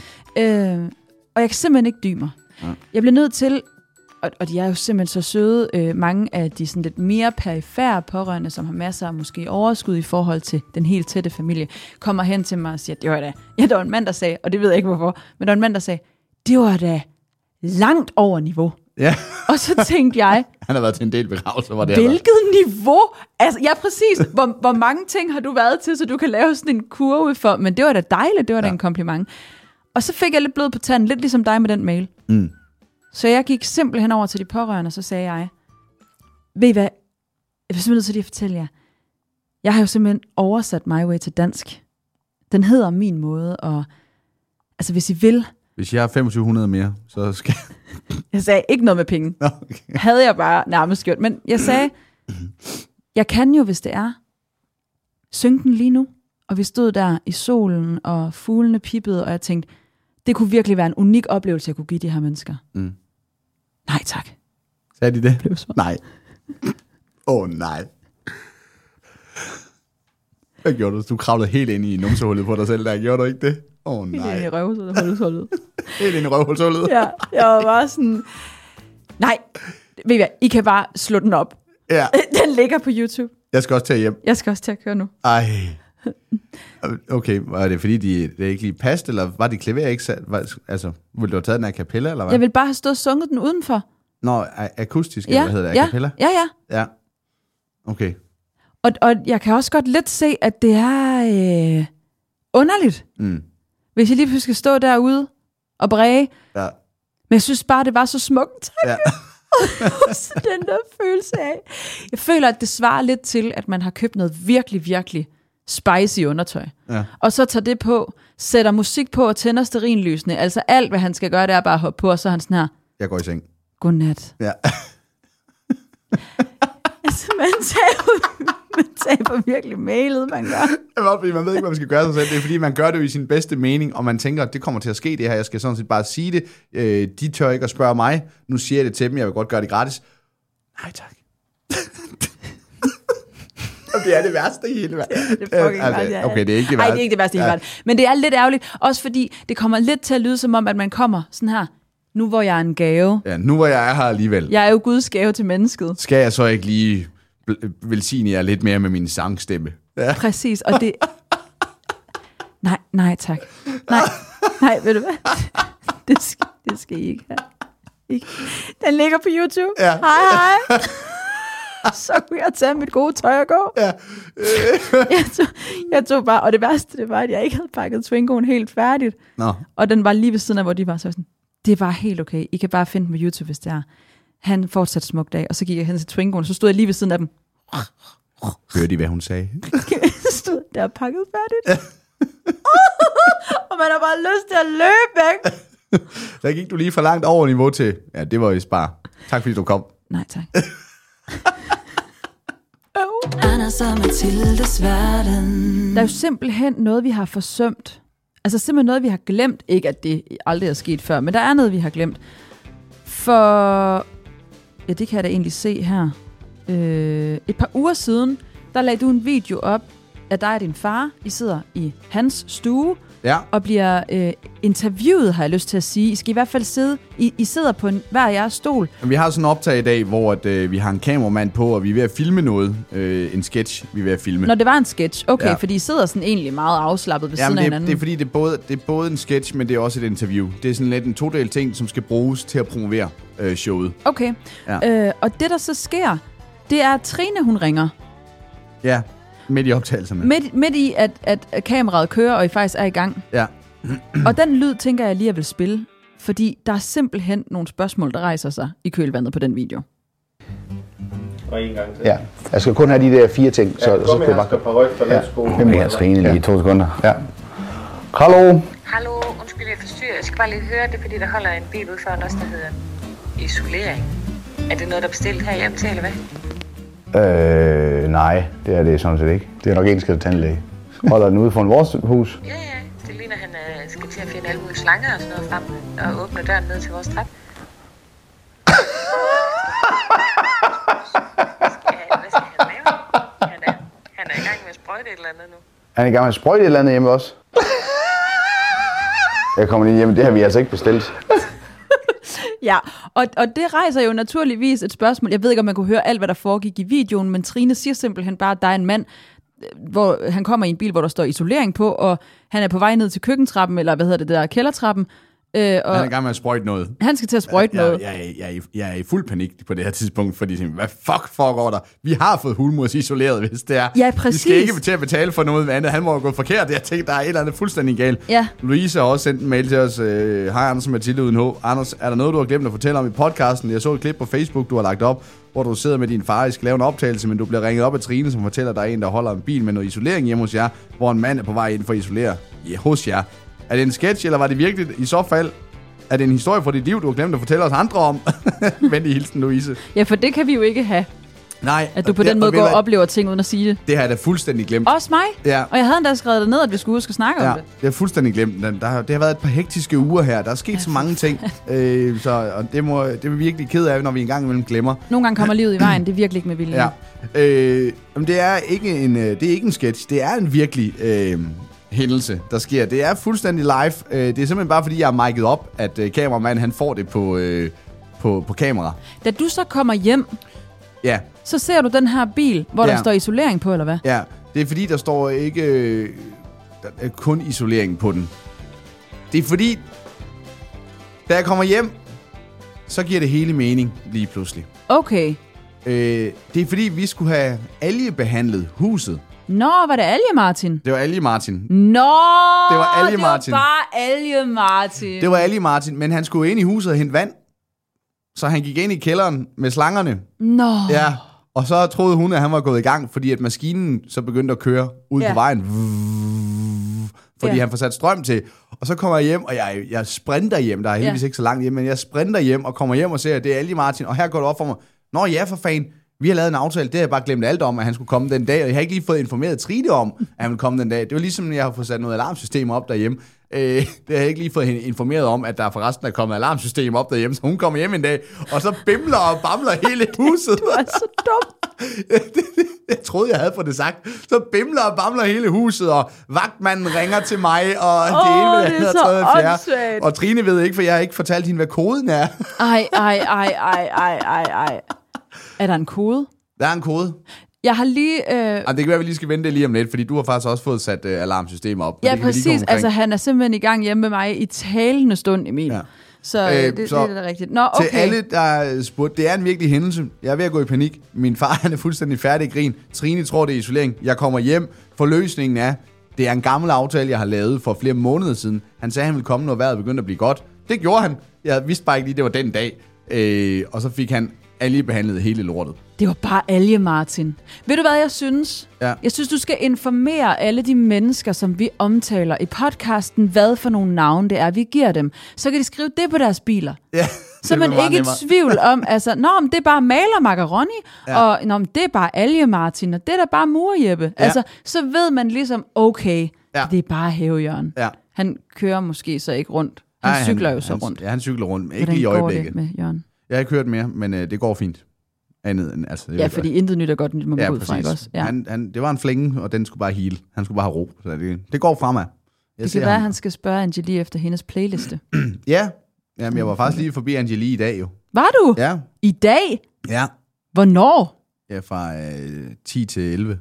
Speaker 5: Og jeg kan simpelthen ikke dybe mig. Jeg bliver nødt til, og de er jo simpelthen så søde, mange af de sådan lidt mere perifære pårørende, som har masser af måske overskud i forhold til den helt tætte familie, kommer hen til mig og siger, det var da, der var en mand, der sagde, og det ved jeg ikke hvorfor, men der var en mand, der sagde, det var da langt over niveau.
Speaker 6: Ja.
Speaker 5: Og så tænkte jeg,
Speaker 6: han har været til en del begravelser, hvor det
Speaker 5: hvilket niveau? Altså, ja, præcis. Hvor mange ting har du været til, så du kan lave sådan en kurve for, men det var da dejligt, det var da en kompliment. Og så fik jeg lidt blod på tanden, lidt ligesom dig med den mail. Så jeg gik simpelthen over til de pårørende, og så sagde jeg, ved I hvad, jeg vil simpelthen så lige fortælle jer, jeg har jo simpelthen oversat My Way til dansk. Den hedder Min Måde, og altså hvis I vil...
Speaker 6: Hvis jeg har 2500 mere, så skal...
Speaker 5: Jeg sagde ikke noget med penge. Okay. Havde jeg bare nærmest gjort. Men jeg sagde, jeg kan jo, hvis det er, synge den lige nu. Og vi stod der i solen, og fuglene pippede, og jeg tænkte, det kunne virkelig være en unik oplevelse, jeg kunne give de her mennesker. Nej, tak.
Speaker 6: Sagde de det? Nej. Nej. Hvad gjorde du? Du kravlede helt ind i numsehullet på dig selv der. Gjorde du ikke det? Nej.
Speaker 5: Helt ind i røvhullet.
Speaker 6: Helt ind i røvhullet.
Speaker 5: Ja, jeg var bare sådan... Nej, ved I hvad? I kan bare slå den op.
Speaker 6: Ja.
Speaker 5: Den ligger på YouTube.
Speaker 6: Jeg skal også til hjem.
Speaker 5: Jeg skal også til at køre nu.
Speaker 6: Ej. Okay, var det fordi, det ikke lige passede, eller var det klaver ikke sat? Altså, ville du have taget den af kapella, eller hvad?
Speaker 5: Jeg vil bare have stået og sunget den udenfor.
Speaker 6: Nå, akustisk, eller hvad hedder det? A cappella?
Speaker 5: Ja.
Speaker 6: Okay.
Speaker 5: Og jeg kan også godt lidt se, at det er underligt. Hvis jeg lige pludselig skal stå derude og bræge. Ja. Men jeg synes bare, det var så smukt. Ja. Så den der følelse af. Jeg føler, at det svarer lidt til, at man har købt noget virkelig, virkelig spicy undertøj. Ja. Og så tager det på, sætter musik på og tænder stearinlysene. Altså alt, hvad han skal gøre, det er bare at hoppe på, og så er han sådan her.
Speaker 6: Jeg går i seng.
Speaker 5: Godnat.
Speaker 6: Ja.
Speaker 5: Altså, man taber virkelig mailet, man gør.
Speaker 6: Det er fordi man ved ikke, hvad man skal gøre sig selv. Det er fordi, man gør det jo i sin bedste mening, og man tænker, at det kommer til at ske det her. Jeg skal sådan set bare sige det. De tør ikke at spørge mig. Nu siger jeg det til dem. Jeg vil godt gøre det gratis. Nej, tak. Det er det værste i hele verden.
Speaker 5: Det er fucking værste. Ja.
Speaker 6: Okay, det er ikke det værste.
Speaker 5: Nej, det er ikke det værste i hele verden. Men det er lidt ærgerligt. Også fordi det kommer lidt til at lyde som om, at man kommer sådan her. Nu hvor jeg er en gave.
Speaker 6: Ja, nu hvor jeg er her alligevel.
Speaker 5: Jeg er jo Guds gave til mennesket.
Speaker 6: Skal jeg så ikke lige velsigne jer lidt mere med min sangstemme? Ja.
Speaker 5: Præcis, og det... Nej, tak. Nej, ved du hvad? Det skal I ikke have. Den ligger på YouTube. Ja. Hej. Så kunne jeg tage mit gode tøj og gå. Ja. Jeg tog bare... Og det værste, det var, at jeg ikke havde pakket Twingoen helt færdigt. Nå. Og den var lige ved siden af, hvor de var sådan... Det var helt okay. I kan bare finde den på YouTube, hvis det er. Han fortsatte smukt af, og så gik jeg hen til Twingoen, så stod jeg lige ved siden af dem.
Speaker 6: Hørte I, hvad hun sagde?
Speaker 5: Stod der pakket færdigt. Og man har bare lyst til at løbe væk.
Speaker 6: Der gik du lige for langt over niveau til. Ja, det var jo bare. Tak fordi du kom.
Speaker 5: Nej, tak.
Speaker 4: Anders og Mathildes verden.
Speaker 5: Der er jo simpelthen noget, vi har forsømt. Altså simpelthen noget, vi har glemt. Ikke, at det aldrig er sket før, men der er noget, vi har glemt. For... Ja, det kan jeg da egentlig se her. Et par uger siden, der lagde du en video op af dig og din far. I sidder i hans stue og bliver interviewet, har jeg lyst til at sige. I skal i hvert fald sidde, I sidder på hver jeres stol.
Speaker 6: Vi har sådan en optag i dag, hvor vi har en kameramand på, og vi er ved at filme noget. En sketch, vi er ved at filme.
Speaker 5: Når det var en sketch, okay, fordi I sidder sådan egentlig meget afslappet ved siden af hinanden.
Speaker 6: Det er fordi, det er både en sketch, men det er også et interview. Det er sådan lidt en todel ting, som skal bruges til at promovere showet.
Speaker 5: Okay, og det der så sker, det er, at Trine, hun ringer.
Speaker 6: Ja, midt i optagelserne.
Speaker 5: Midt i, at kameraet kører, og I faktisk er i gang.
Speaker 6: Ja.
Speaker 5: Og den lyd, tænker jeg lige, at vil spille. Fordi der er simpelthen nogle spørgsmål, der rejser sig i kølvandet på den video.
Speaker 7: Og en gang til.
Speaker 8: Ja, jeg skal kun have de der 4 ting. Så skal jeg bare...
Speaker 7: På ryg for
Speaker 8: Nemlig her, Trine, lige 2 sekunder. Ja. Hallo?
Speaker 9: Hallo, undskyld, jeg forstyrrer. Jeg skal bare lige høre det, fordi der holder en bil ud foran os, der hedder isolering. Er det noget, der er bestilt her hjem til, eller hvad?
Speaker 8: Nej, det er det sådan set ikke. Det er nok en skal tandlæge. Holder den ude foran vores hus?
Speaker 9: Ja, det ligner, han skal til at finde alle mulige slanger og sådan noget frem, og åbne døren ned til vores trap. Hvad skal han lave? Han er i gang med at sprøjte et eller andet nu.
Speaker 8: Han er i gang med at sprøjte et eller andet hjemme også? Jeg kommer lige hjem, det har vi altså ikke bestilt.
Speaker 5: Ja, og det rejser jo naturligvis et spørgsmål. Jeg ved ikke, om man kunne høre alt, hvad der foregik i videoen, men Trine siger simpelthen bare, at der er en mand, hvor han kommer i en bil, hvor der står isolering på, og han er på vej ned til køkkentrappen, eller hvad hedder det der, kældertrappen. Og
Speaker 6: han er i gang med at sprøjte noget.
Speaker 5: Han skal til at sprøjte noget.
Speaker 6: Jeg er i fuld panik på det her tidspunkt, fordi hvad fuck foregår der? Vi har fået hulmurs isoleret, hvis det er.
Speaker 5: Ja, præcis.
Speaker 6: Vi skal ikke til at betale for noget andet. Han må jo gå forkert. Jeg tænker, der er et eller andet fuldstændig galt.
Speaker 5: Ja.
Speaker 6: Louise har også sendt en mail til os. Hej Anders og Mathilde uden H. Anders, er der noget, du har glemt at fortælle om i podcasten? Jeg så et klip på Facebook, du har lagt op, hvor du sidder med din far. I skal lave en optagelse, men du bliver ringet op af Trine, som fortæller, at der er en, der holder en bil med noget isolering hjemme hos jer, hvor en mand er på vej ind for at isolere hos jer. Er det en sketch, eller var det virkelig i så fald? Er det en historie fra dit liv, du har glemt at fortælle os andre om? Venlig hilsen, Louise.
Speaker 5: Ja, for det kan vi jo ikke have.
Speaker 6: Nej.
Speaker 5: At du på den måde går og oplever ting uden at sige det.
Speaker 6: Det har jeg da fuldstændig glemt.
Speaker 5: Også mig.
Speaker 6: Ja.
Speaker 5: Og jeg havde endda skrevet det ned, at vi skulle huske at snakke om det.
Speaker 6: Det har fuldstændig glemt. Det har været et par hektiske uger her. Der er sket så mange ting. Og det er vi virkelig ked af, når vi engang imellem glemmer.
Speaker 5: Nogle gange kommer livet i vejen. Det er virkelig ikke med vilje.
Speaker 6: Ja. Men det er ikke en sketch. Det er en virkelig hændelse, der sker. Det er fuldstændig live. Det er simpelthen bare, fordi jeg har mic'et op, at kameramanden han får det på kamera.
Speaker 5: Da du så kommer hjem, så ser du den her bil, hvor der står isolering på, eller hvad?
Speaker 6: Ja, det er fordi, der står ikke kun isolering på den. Det er fordi, da jeg kommer hjem, så giver det hele mening lige pludselig.
Speaker 5: Okay.
Speaker 6: Det er fordi, vi skulle have algebehandlet huset.
Speaker 5: Nå, var det Alge Martin?
Speaker 6: Det var Alge Martin.
Speaker 5: Nå,
Speaker 6: det var Alge Martin.
Speaker 5: Det var bare Alge Martin.
Speaker 6: Det var Alge Martin, men han skulle ind i huset og hente vand. Så han gik ind i kælderen med slangerne.
Speaker 5: Nå.
Speaker 6: Ja, og så troede hun, at han var gået i gang, fordi at maskinen så begyndte at køre ud på vejen. Fordi han får sat strøm til. Og så kommer jeg hjem, og jeg sprinter hjem. Der er heldigvis ikke så langt hjem, men jeg sprinter hjem og kommer hjem og ser, at det er Alge Martin. Og her går det op for mig. Nå ja, for fanden. Vi har lavet en aftale, det har jeg bare glemt alt om, at han skulle komme den dag, og jeg har ikke lige fået informeret Trine om, at han ville komme den dag. Det var ligesom, at jeg har fået sat noget alarmsystem op derhjemme. Det har jeg ikke lige fået informeret om, at der forresten er kommet alarmsystem op derhjemme, så hun kommer hjem en dag, og så bimler og bamler hele huset.
Speaker 5: Du er så dum.
Speaker 6: Jeg troede, jeg havde fået det sagt. Så bimler og bamler hele huset, og vagtmanden ringer til mig, og det ene med det tredje og fjerde. Og Trine ved ikke, for jeg har ikke fortalt hende, hvad koden er.
Speaker 5: Ej. Er der en kode?
Speaker 6: Der er en kode.
Speaker 5: Jeg har lige...
Speaker 6: Det kan være, at vi lige skal vente lige om lidt, fordi du har faktisk også fået sat alarmsystemer op.
Speaker 5: Ja, præcis. Altså, han er simpelthen i gang hjemme med mig i talende stund, Emil. Ja. Så det er da rigtigt. Nå, okay.
Speaker 6: Til alle, der spurgte, det er en virkelig hændelse. Jeg er ved at gå i panik. Min far, han er fuldstændig færdig i grin. Trine tror, det er isolering. Jeg kommer hjem. Forløsningen er, det er en gammel aftale, jeg har lavet for flere måneder siden. Han sagde, han ville komme, når vejret begyndte at blive godt. Det gjorde han. Jeg vidste bare ikke lige, det var den dag. Og så fik han Alge behandlet hele lortet.
Speaker 5: Det var bare Alge Martin. Ved du hvad jeg synes?
Speaker 6: Ja.
Speaker 5: Jeg synes, du skal informere alle de mennesker, som vi omtaler i podcasten, hvad for nogle navne det er, vi giver dem. Så kan de skrive det på deres biler.
Speaker 6: Ja,
Speaker 5: så man ikke i tvivl om, altså, men det er bare Maler Macaroni, og det er bare Alge Martin, og det er da bare Murjeppe. Ja. Altså, så ved man ligesom, okay, det er bare Havejørn. Ja. Han kører måske så ikke rundt. Han cykler jo så rundt.
Speaker 6: Ja, han cykler rundt, men ikke
Speaker 5: hvordan
Speaker 6: lige i øjeblikket.
Speaker 5: Det med Jørgen?
Speaker 6: Jeg har ikke hørt mere, men det går fint. Andet end, altså,
Speaker 5: ja, fordi intet nyt er godt nyt, må man gå ud fra, ikke også?
Speaker 6: Ja. Det var en flænge, og den skulle bare heale. Han skulle bare have ro. Så det går fremad.
Speaker 5: Det kan være, at han skal spørge Angeli efter hendes playliste.
Speaker 6: Ja. Jamen, jeg var faktisk lige forbi Angeli i dag jo.
Speaker 5: Var du?
Speaker 6: Ja.
Speaker 5: I dag?
Speaker 6: Ja.
Speaker 5: Hvornår?
Speaker 6: Ja, fra 10 til 11.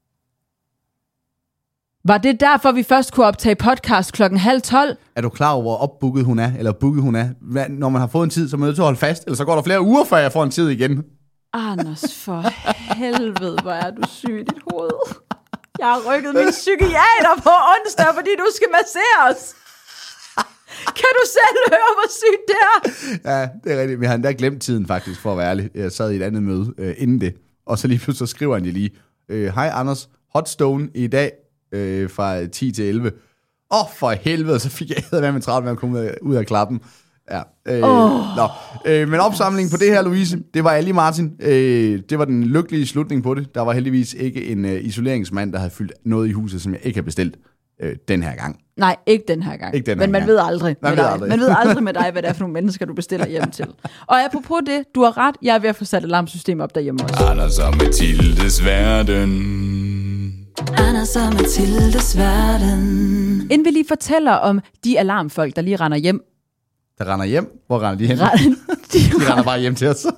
Speaker 5: Var det derfor, vi først kunne optage podcast 11:30?
Speaker 6: Er du klar over, hvor opbooket hun er, eller booket hun er? Når man har fået en tid, så er man nødt til at holde fast, eller så går der flere uger, før jeg får en tid igen.
Speaker 5: Anders, for helvede, hvor er du syg i dit hoved. Jeg har rykket min psykiater på onsdag, fordi du skal masseres. Kan du selv høre, hvor sygt det er?
Speaker 6: Ja, det er rigtigt. Vi har endda glemt tiden faktisk, for at være ærlig. Jeg sad i et andet møde inden det, og så lige pludselig så skriver han lige, hej Anders, Hot Stone i dag fra 10 til 11. For helvede, så fik jeg med travlt med at komme ud af klappen. Ja. Men opsamlingen på det her, Louise, det var Ali Martin. Det var den lykkelige slutning på det. Der var heldigvis ikke en isoleringsmand, der havde fyldt noget i huset, som jeg ikke har bestilt den her gang.
Speaker 5: Nej, ikke den her gang. Men man ved aldrig med dig. Man ved aldrig med dig, hvad det er for nogle mennesker, du bestiller hjem til. Og apropos det, du har ret. Jeg er ved at få sat alarmsystem op derhjemme også.
Speaker 3: Anders og Mathildes verden.
Speaker 4: Anders og Mathildes verden.
Speaker 5: Inden vi lige fortæller om de alarmfolk, der lige render hjem.
Speaker 6: Der render hjem? Hvor render de hen? De render bare hjem til os.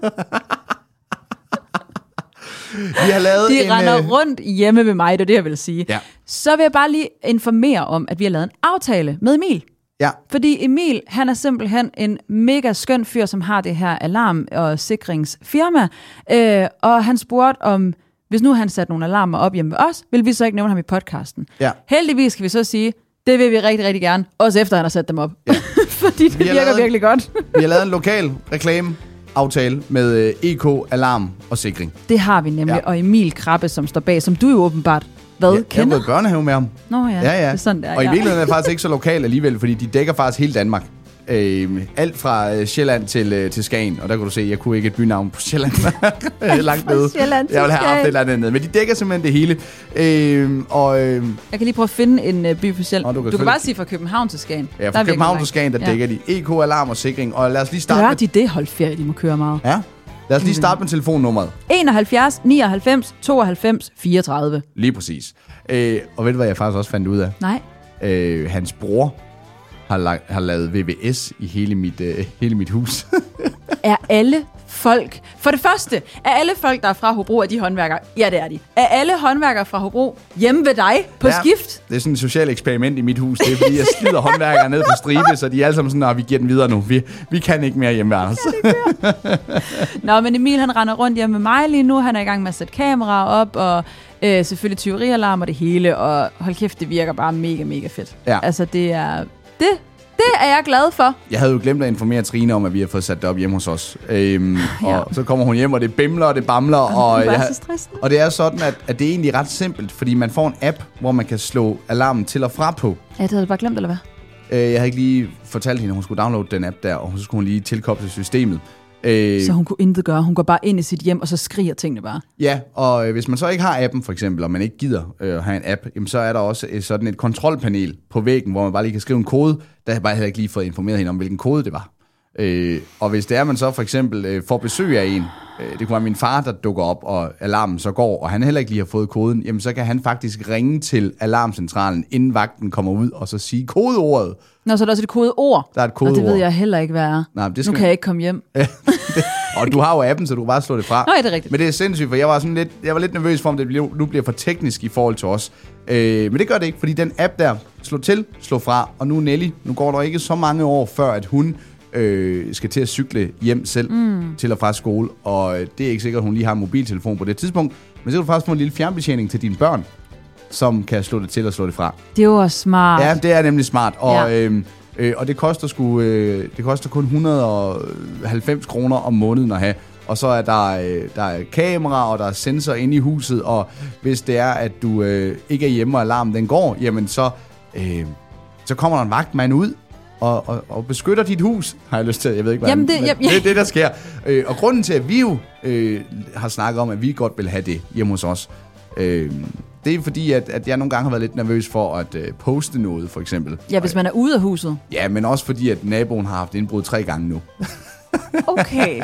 Speaker 6: Vi har lavet
Speaker 5: render rundt hjemme med mig, det er det, jeg vil sige.
Speaker 6: Ja.
Speaker 5: Så vil jeg bare lige informere om, at vi har lavet en aftale med Emil.
Speaker 6: Ja.
Speaker 5: Fordi Emil, han er simpelthen en mega skøn fyr, som har det her alarm- og sikringsfirma. Og han spurgte om, hvis nu han satte nogle alarmer op hjemme ved os, vil vi så ikke nævne ham i podcasten.
Speaker 6: Ja.
Speaker 5: Heldigvis kan vi så sige, det vil vi rigtig, rigtig gerne, også efter han har sat dem op. Ja. Fordi det virker virkelig godt.
Speaker 6: Vi har lavet en lokal reklameaftale med EK Alarm og Sikring.
Speaker 5: Det har vi nemlig, og Emil Krabbe, som står bag, som du jo åbenbart kender.
Speaker 6: Jeg har været børnehave med ham.
Speaker 5: Nå ja, det er sådan der.
Speaker 6: Og i virkeligheden er det faktisk ikke så lokal alligevel, fordi de dækker faktisk hele Danmark. Alt fra Sjælland til Skagen, og der kan du se, jeg kunne ikke et bynavn på Sjælland. Langt nede. Jeg vil have haft et eller andet nede. Men de dækker simpelthen det hele.
Speaker 5: Jeg kan lige prøve at finde en by på Sjælland. Du kan bare sige fra København til Skagen.
Speaker 6: Ja, fra København til Skagen, der dækker de EK Alarm og Sikring. Og lad os lige starte
Speaker 5: med... de hold ferie, de må køre meget.
Speaker 6: Ja. Lad os lige starte med telefonnummeret.
Speaker 5: 71 99 92 34.
Speaker 6: Lige præcis. Og ved du, hvad jeg faktisk også fandt ud af?
Speaker 5: Nej.
Speaker 6: Hans bror har lavet VVS i hele mit hus.
Speaker 5: Er alle folk... For det første, er alle folk, der er fra Hobro, er de håndværkere? Ja, det er de. Er alle håndværkere fra Hobro hjemme ved dig på skift? Det
Speaker 6: er sådan et socialt eksperiment i mit hus. Det er, fordi jeg slider håndværkere ned på stribe, så de er alle sammen sådan, vi giver den videre nu. Vi kan ikke mere hjemme, Anders.
Speaker 5: Nå, men Emil, han render rundt hjemme med mig lige nu. Han er i gang med at sætte kameraer op, og selvfølgelig tyverialarm og det hele. Og hold kæft, det virker bare mega, mega fedt. Ja. Altså, det er jeg glad for. Jeg havde jo glemt at informere Trine om, at vi har fået sat det op hjemme hos os. Og så kommer hun hjem, og det bimler, og det bamler. Og det er sådan, at det er egentlig ret simpelt, fordi man får en app, hvor man kan slå alarmen til og fra på. Ja, det havde du bare glemt, eller hvad? Jeg havde ikke lige fortalt hende, at hun skulle downloade den app der, og så skulle hun lige tilkoble systemet. Så hun kunne intet gøre. Hun går bare ind i sit hjem, og så skriger tingene bare. Ja, og hvis man så ikke har appen for eksempel, og man ikke gider have en app, jamen, så er der også sådan et kontrolpanel på væggen, hvor man bare lige kan skrive en kode. Der har jeg bare heller ikke lige fået informeret hende om, hvilken kode det var. Og hvis det er, man så for eksempel får besøg af en, det kunne være min far, der dukker op, og alarmen så går, og han heller ikke lige har fået koden, jamen så kan han faktisk ringe til alarmcentralen, inden vagten kommer ud, og så sige kodeordet. Nå, så er der også et kodeord? Der er et kodeord. Og det ved jeg heller ikke, hvad er. Nej, det skal nu kan jeg ikke komme hjem. Og du har jo appen, så du kan bare slå det fra. Nå, ja, det er rigtigt. Men det er sindssygt, for jeg var lidt nervøs for, om det nu bliver for teknisk i forhold til os. Men det gør det ikke, fordi den app der, slå til, slå fra, og nu Nelly, nu går der ikke så mange år før, at hun skal til at cykle hjem selv til og fra skole, og det er ikke sikkert, at hun lige har en mobiltelefon på det tidspunkt, men så kan du faktisk få en lille fjernbetjening til dine børn, som kan slå det til og slå det fra. Det er jo også smart. Ja, det er nemlig smart, og det koster kun 190 kroner om måneden at have. Og så er der kamera, og der er sensor inde i huset, og hvis det er, at du ikke er hjemme, og alarmen den går, jamen så kommer der en vagtmand ud, og beskytter dit hus, har jeg lyst til. Jeg ved ikke, hvad det er det, der sker. Og grunden til, at vi jo har snakket om, at vi godt vil have det hjemme hos os, det er fordi, at jeg nogle gange har været lidt nervøs for at poste noget, for eksempel. Ja, hvis man er ude af huset. Ja, men også fordi, at naboen har haft indbrud 3 gange nu. Okay.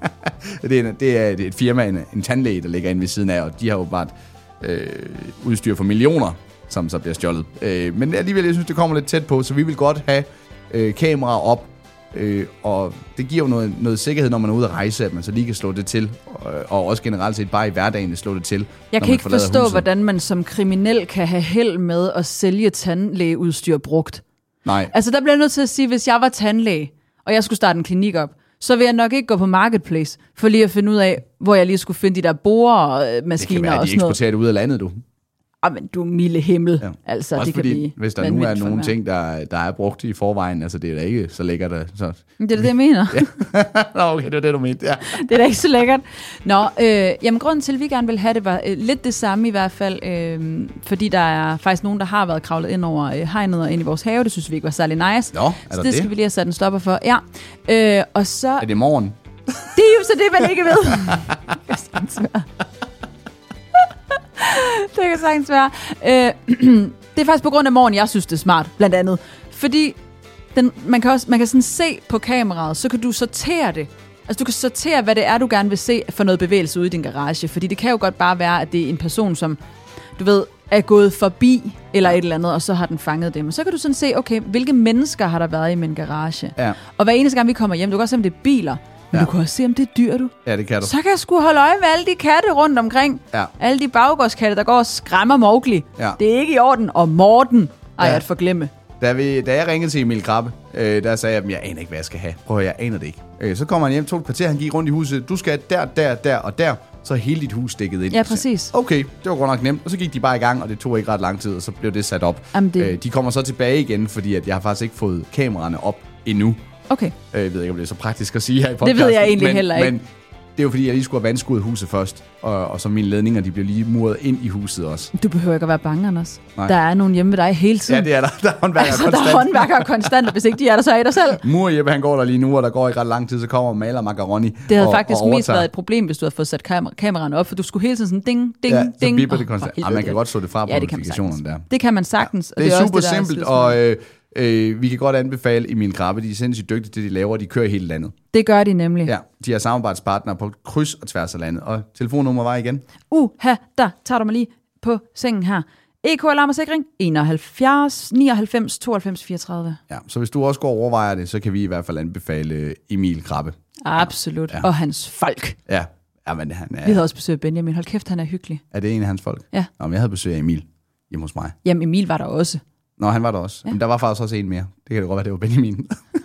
Speaker 5: Det er et firma, en tandlæge, der ligger inde ved siden af, og de har jo bare udstyr for millioner.
Speaker 6: som så bliver stjålet. Men alligevel, jeg synes, det kommer lidt tæt på, så vi vil godt have kameraer op, og det giver jo noget sikkerhed, når man er ude at rejse, at man så lige kan slå det til, og også generelt set bare i hverdagen slå det til.
Speaker 5: Jeg kan ikke forstå, huset. Hvordan man som kriminel kan have held med at sælge tandlægeudstyr brugt.
Speaker 6: Nej.
Speaker 5: Altså, der bliver jeg nødt til at sige, hvis jeg var tandlæge, og jeg skulle starte en klinik op, så vil jeg nok ikke gå på Marketplace, for lige at finde ud af, hvor jeg lige skulle finde de der boremaskiner og sådan noget. Det kan være,
Speaker 6: at de eksporterer det ud af landet, du.
Speaker 5: Men du milde himmel. Ja. Altså,
Speaker 6: også
Speaker 5: det
Speaker 6: fordi,
Speaker 5: kan blive
Speaker 6: hvis der nu er nogle ting, der er brugt i forvejen, altså det er da ikke så lækkert. Så...
Speaker 5: Det er det, jeg mener.
Speaker 6: Nå, okay, det er det, du mente. Ja.
Speaker 5: Det er da ikke så lækkert. Nå, jamen grunden til, at vi gerne vil have det, var lidt det samme i hvert fald, fordi der er faktisk nogen, der har været kravlet ind over hegnet og ind i vores have. Det synes vi ikke var særlig nice.
Speaker 6: Nå,
Speaker 5: så det skal vi lige have sat en stopper for. Ja. Og så...
Speaker 6: Er det i morgen?
Speaker 5: Det er jo så det, man ikke ved. Det kan sagtens være. Det er faktisk på grund af morgen, jeg synes, det er smart, blandt andet. Fordi man kan sådan se på kameraet, så kan du sortere det. Altså, du kan sortere, hvad det er, du gerne vil se for noget bevægelse ude i din garage. Fordi det kan jo godt bare være, at det er en person, som, du ved, er gået forbi eller et eller andet, og så har den fanget dem. Og så kan du sådan se, okay, hvilke mennesker har der været i min garage?
Speaker 6: Ja.
Speaker 5: Og hver eneste gang, vi kommer hjem, du kan også se, om det er biler. Men du kan også se, om det er dyr, du.
Speaker 6: Ja, det kan du.
Speaker 5: Så kan jeg sgu holde øje med alle de katte rundt omkring.
Speaker 6: Ja.
Speaker 5: Alle de baggårdskatte, der går og skræmmer Mowgli.
Speaker 6: Ja.
Speaker 5: Det er ikke i orden. Og Morten at forglemme.
Speaker 6: Da jeg ringede til Emil Krabbe, der sagde jeg, at jeg aner ikke, hvad jeg skal have. Prøv at jeg aner det ikke. Så kommer han hjem, tog et kvarter, han gik rundt i huset. Du skal der og der. Så er hele dit hus stikket ind.
Speaker 5: Ja, præcis.
Speaker 6: Okay, det var godt nok nemt. Og så gik de bare i gang, og det tog ikke ret lang tid, og så blev det sat op. De kommer så tilbage igen, fordi at jeg har faktisk ikke fået kameraerne op endnu.
Speaker 5: Okay.
Speaker 6: Jeg ved ikke, om det er så praktisk at sige her i podcasten.
Speaker 5: Det ved jeg egentlig heller ikke.
Speaker 6: Men det er jo fordi, jeg lige skulle have vandskudt huset først, og så mine ledninger, de bliver lige muret ind i huset også.
Speaker 5: Du behøver ikke at være bange, Anders. Nej. Der er nogen hjemme ved dig hele tiden.
Speaker 6: Ja, det er der. Der er håndværkere konstant.
Speaker 5: Der er håndværkere konstant, og hvis ikke de er der, så er I der selv.
Speaker 6: Mur-Jeppe, han går der lige nu, og der går ikke ret lang tid, så kommer og maler macaroni.
Speaker 5: Det havde faktisk mest været et problem, hvis du havde fået sat kameraerne op, for du skulle hele tiden sådan ding, ding, ding.
Speaker 6: Ja, så bipper det konstant. Man kan godt slå det fra på notifikationerne der.
Speaker 5: Det kan man sagtens.
Speaker 6: Det er super simpelt, og vi kan godt anbefale Emil Krabbe. De er sindssygt dygtige til det, de laver. De kører hele landet.
Speaker 5: Det gør de nemlig.
Speaker 6: Ja, de har samarbejdspartnere på kryds og tværs af landet. Og telefonnummer var igen.
Speaker 5: Der tager du mig lige på sengen her. EK Alarm og Sikring 71 99 92 34.
Speaker 6: Ja, så hvis du også går og overvejer det, så kan vi i hvert fald anbefale Emil Krabbe.
Speaker 5: Absolut. Ja. Og hans folk.
Speaker 6: Ja, men han er...
Speaker 5: Vi havde også besøg af Benjamin. Hold kæft, han er hyggelig.
Speaker 6: Er det en af hans folk?
Speaker 5: Ja.
Speaker 6: Nå, men jeg havde besøg af Emil hjemme hos mig.
Speaker 5: Jamen, Emil var der også.
Speaker 6: Nå, han var der også. Ja. Men der var faktisk også en mere. Det kan det godt være, det var Benjamin.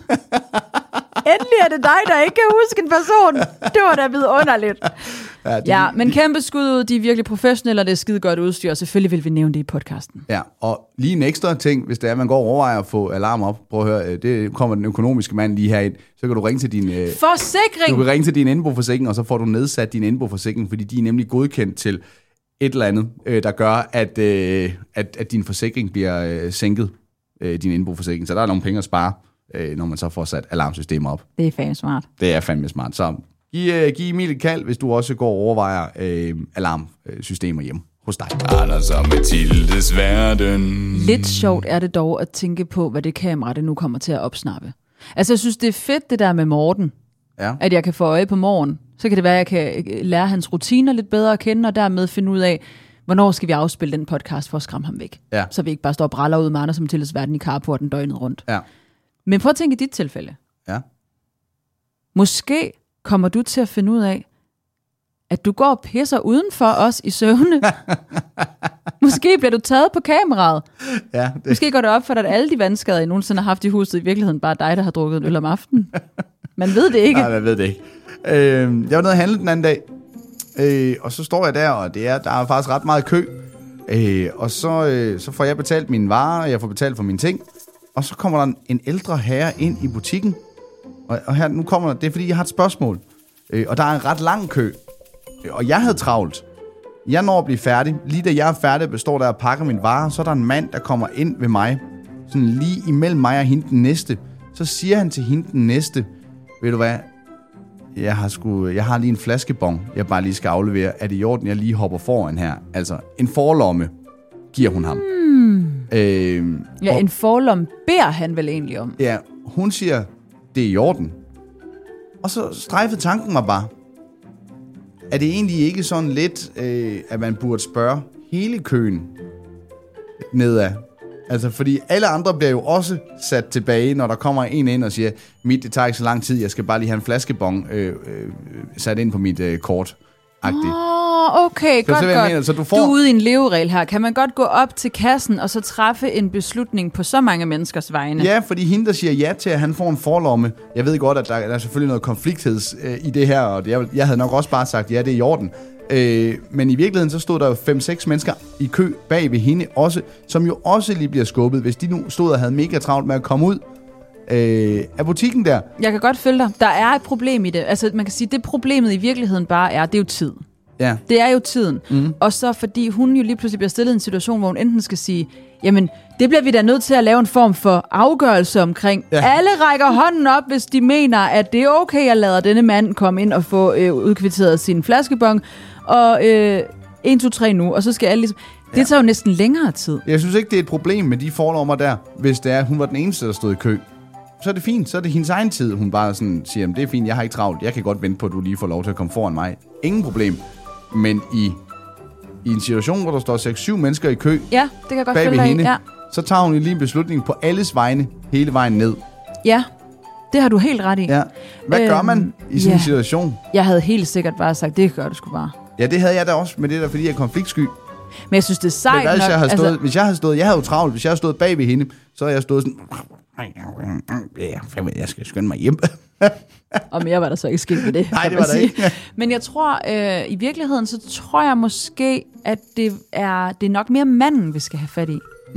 Speaker 5: Endelig er det dig, der ikke kan huske en person. Det var da vidunderligt. Ja, men kæmpe skud ud. De er virkelig professionelle, og det er skide godt udstyr. Og selvfølgelig vil vi nævne det i podcasten.
Speaker 6: Ja, og lige en ekstra ting, hvis det er, man går og overvejer at få alarm op. Prøv at høre, det kommer den økonomiske mand lige herind. Så kan du ringe til din...
Speaker 5: forsikring!
Speaker 6: Du kan ringe til din indboforsikring, og så får du nedsat din indboforsikring, fordi de er nemlig godkendt til et eller andet, der gør, at din forsikring bliver sænket, din indboforsikring. Så der er nogle penge at spare, når man så får sat alarmsystemer op.
Speaker 5: Det er fandme smart.
Speaker 6: Det er fandme smart. Så giv Emil et kald, hvis du også går og overvejer alarmsystemer hjemme hos dig.
Speaker 3: Anders og Mathildes verden.
Speaker 5: Lidt sjovt er det dog at tænke på, hvad det kamera det nu kommer til at opsnappe. Altså, jeg synes, det er fedt, det der med Morten.
Speaker 6: Ja.
Speaker 5: At jeg kan få øje på morgen. Så kan det være, at jeg kan lære hans rutiner lidt bedre at kende, og dermed finde ud af, hvornår skal vi afspille den podcast for at skræmme ham væk.
Speaker 6: Ja.
Speaker 5: Så vi ikke bare står og braller ud med Anders som Mathildes verden i carporten døgnet rundt.
Speaker 6: Ja.
Speaker 5: Men prøv at tænke i dit tilfælde.
Speaker 6: Ja.
Speaker 5: Måske kommer du til at finde ud af, at du går og pisser uden for os i søvne. Måske bliver du taget på kameraet.
Speaker 6: Ja,
Speaker 5: Måske går det op for dig, at alle de vandskader, I nogensinde har haft i huset, i virkeligheden bare dig, der har drukket en øl om aftenen. Man ved det ikke.
Speaker 6: Nej, man ved det ikke. Jeg var nede og handle den anden dag, og så står jeg der, og der er faktisk ret meget kø. Og så får jeg betalt mine varer, og jeg får betalt for mine ting. Og så kommer der en ældre herre ind i butikken. Og her, nu kommer der, det er fordi, jeg har et spørgsmål. Og der er en ret lang kø. Og jeg havde travlt. Jeg når at blive færdig. Lige da jeg er færdig, består der og pakker mine varer. Så er der en mand, der kommer ind ved mig. Sådan lige imellem mig og hende den næste. Så siger han til hende den næste: ved du hvad? Jeg har lige en flaskebon, jeg bare lige skal aflevere. Er det i orden, jeg lige hopper foran her? Altså, en forlomme giver hun ham.
Speaker 5: Ja, en forlomme beder han vel egentlig om.
Speaker 6: Ja, hun siger, det er i orden. Og så strejfede tanken mig bare. Er det egentlig ikke sådan lidt, at man burde spørge hele køen, nedad. Altså, fordi alle andre bliver jo også sat tilbage, når der kommer en ind og siger, det tager ikke så lang tid, jeg skal bare lige have en flaskebon sat ind på mit kort.
Speaker 5: Okay, godt.
Speaker 6: Mener, så du Ja, fordi hende, der siger ja til, at han får en forlomme. Jeg ved godt, at der er selvfølgelig noget konfliktheds i det her, og jeg havde nok også bare sagt, ja, det er i orden. Men i virkeligheden, så stod der jo 5-6 mennesker i kø bag ved hende også, som jo også lige bliver skubbet, hvis de nu stod og havde mega travlt med at komme ud af butikken der.
Speaker 5: Jeg kan godt følge dig. Der er et problem i det. Altså, man kan sige, det problemet i virkeligheden bare er, det er jo tid.
Speaker 6: Ja.
Speaker 5: Det er jo tiden. Og så fordi hun jo lige pludselig bliver stillet i en situation, hvor hun enten skal sige, jamen, det bliver vi da nødt til at lave en form for afgørelse omkring. Ja. Alle rækker hånden op, hvis de mener, at det er okay, at lader denne mand komme ind og få udkvitteret sin flaskebong. Og 1, 2, 3 nu, og så skal alle ligesom... Det tager jo næsten længere tid.
Speaker 6: Jeg synes ikke, det er et problem med de forlommer der, hvis det er, hun var den eneste, der stod i kø. Så er det fint, så er det hendes egen tid. Hun bare sådan siger, det er fint, jeg har ikke travlt. Jeg kan godt vente på, at du lige får lov til at komme foran mig. Ingen problem. Men i en situation, hvor der står 6-7 mennesker i kø,
Speaker 5: ja, det kan jeg godt følge
Speaker 6: hende,
Speaker 5: ja.
Speaker 6: Så tager hun lige en beslutning på alles vegne, hele vejen ned.
Speaker 5: Ja, det har du helt ret i.
Speaker 6: Ja. Hvad gør man i sådan en situation?
Speaker 5: Jeg havde helt sikkert bare sagt, det gør du sgu bare.
Speaker 6: Ja, det havde jeg da også, men det er da fordi, jeg er konfliktsky.
Speaker 5: Men jeg synes, det er sejt nok.
Speaker 6: Hvis jeg havde stået, jeg havde jo travlt, hvis jeg havde stået bag ved hende, så havde jeg stået sådan, jeg skal skynde mig hjem.
Speaker 5: Og mere var der så ikke sket ved det.
Speaker 6: Nej, det var der ikke.
Speaker 5: Men jeg tror, i virkeligheden, så tror jeg måske, at det er nok mere manden, vi skal have fat i.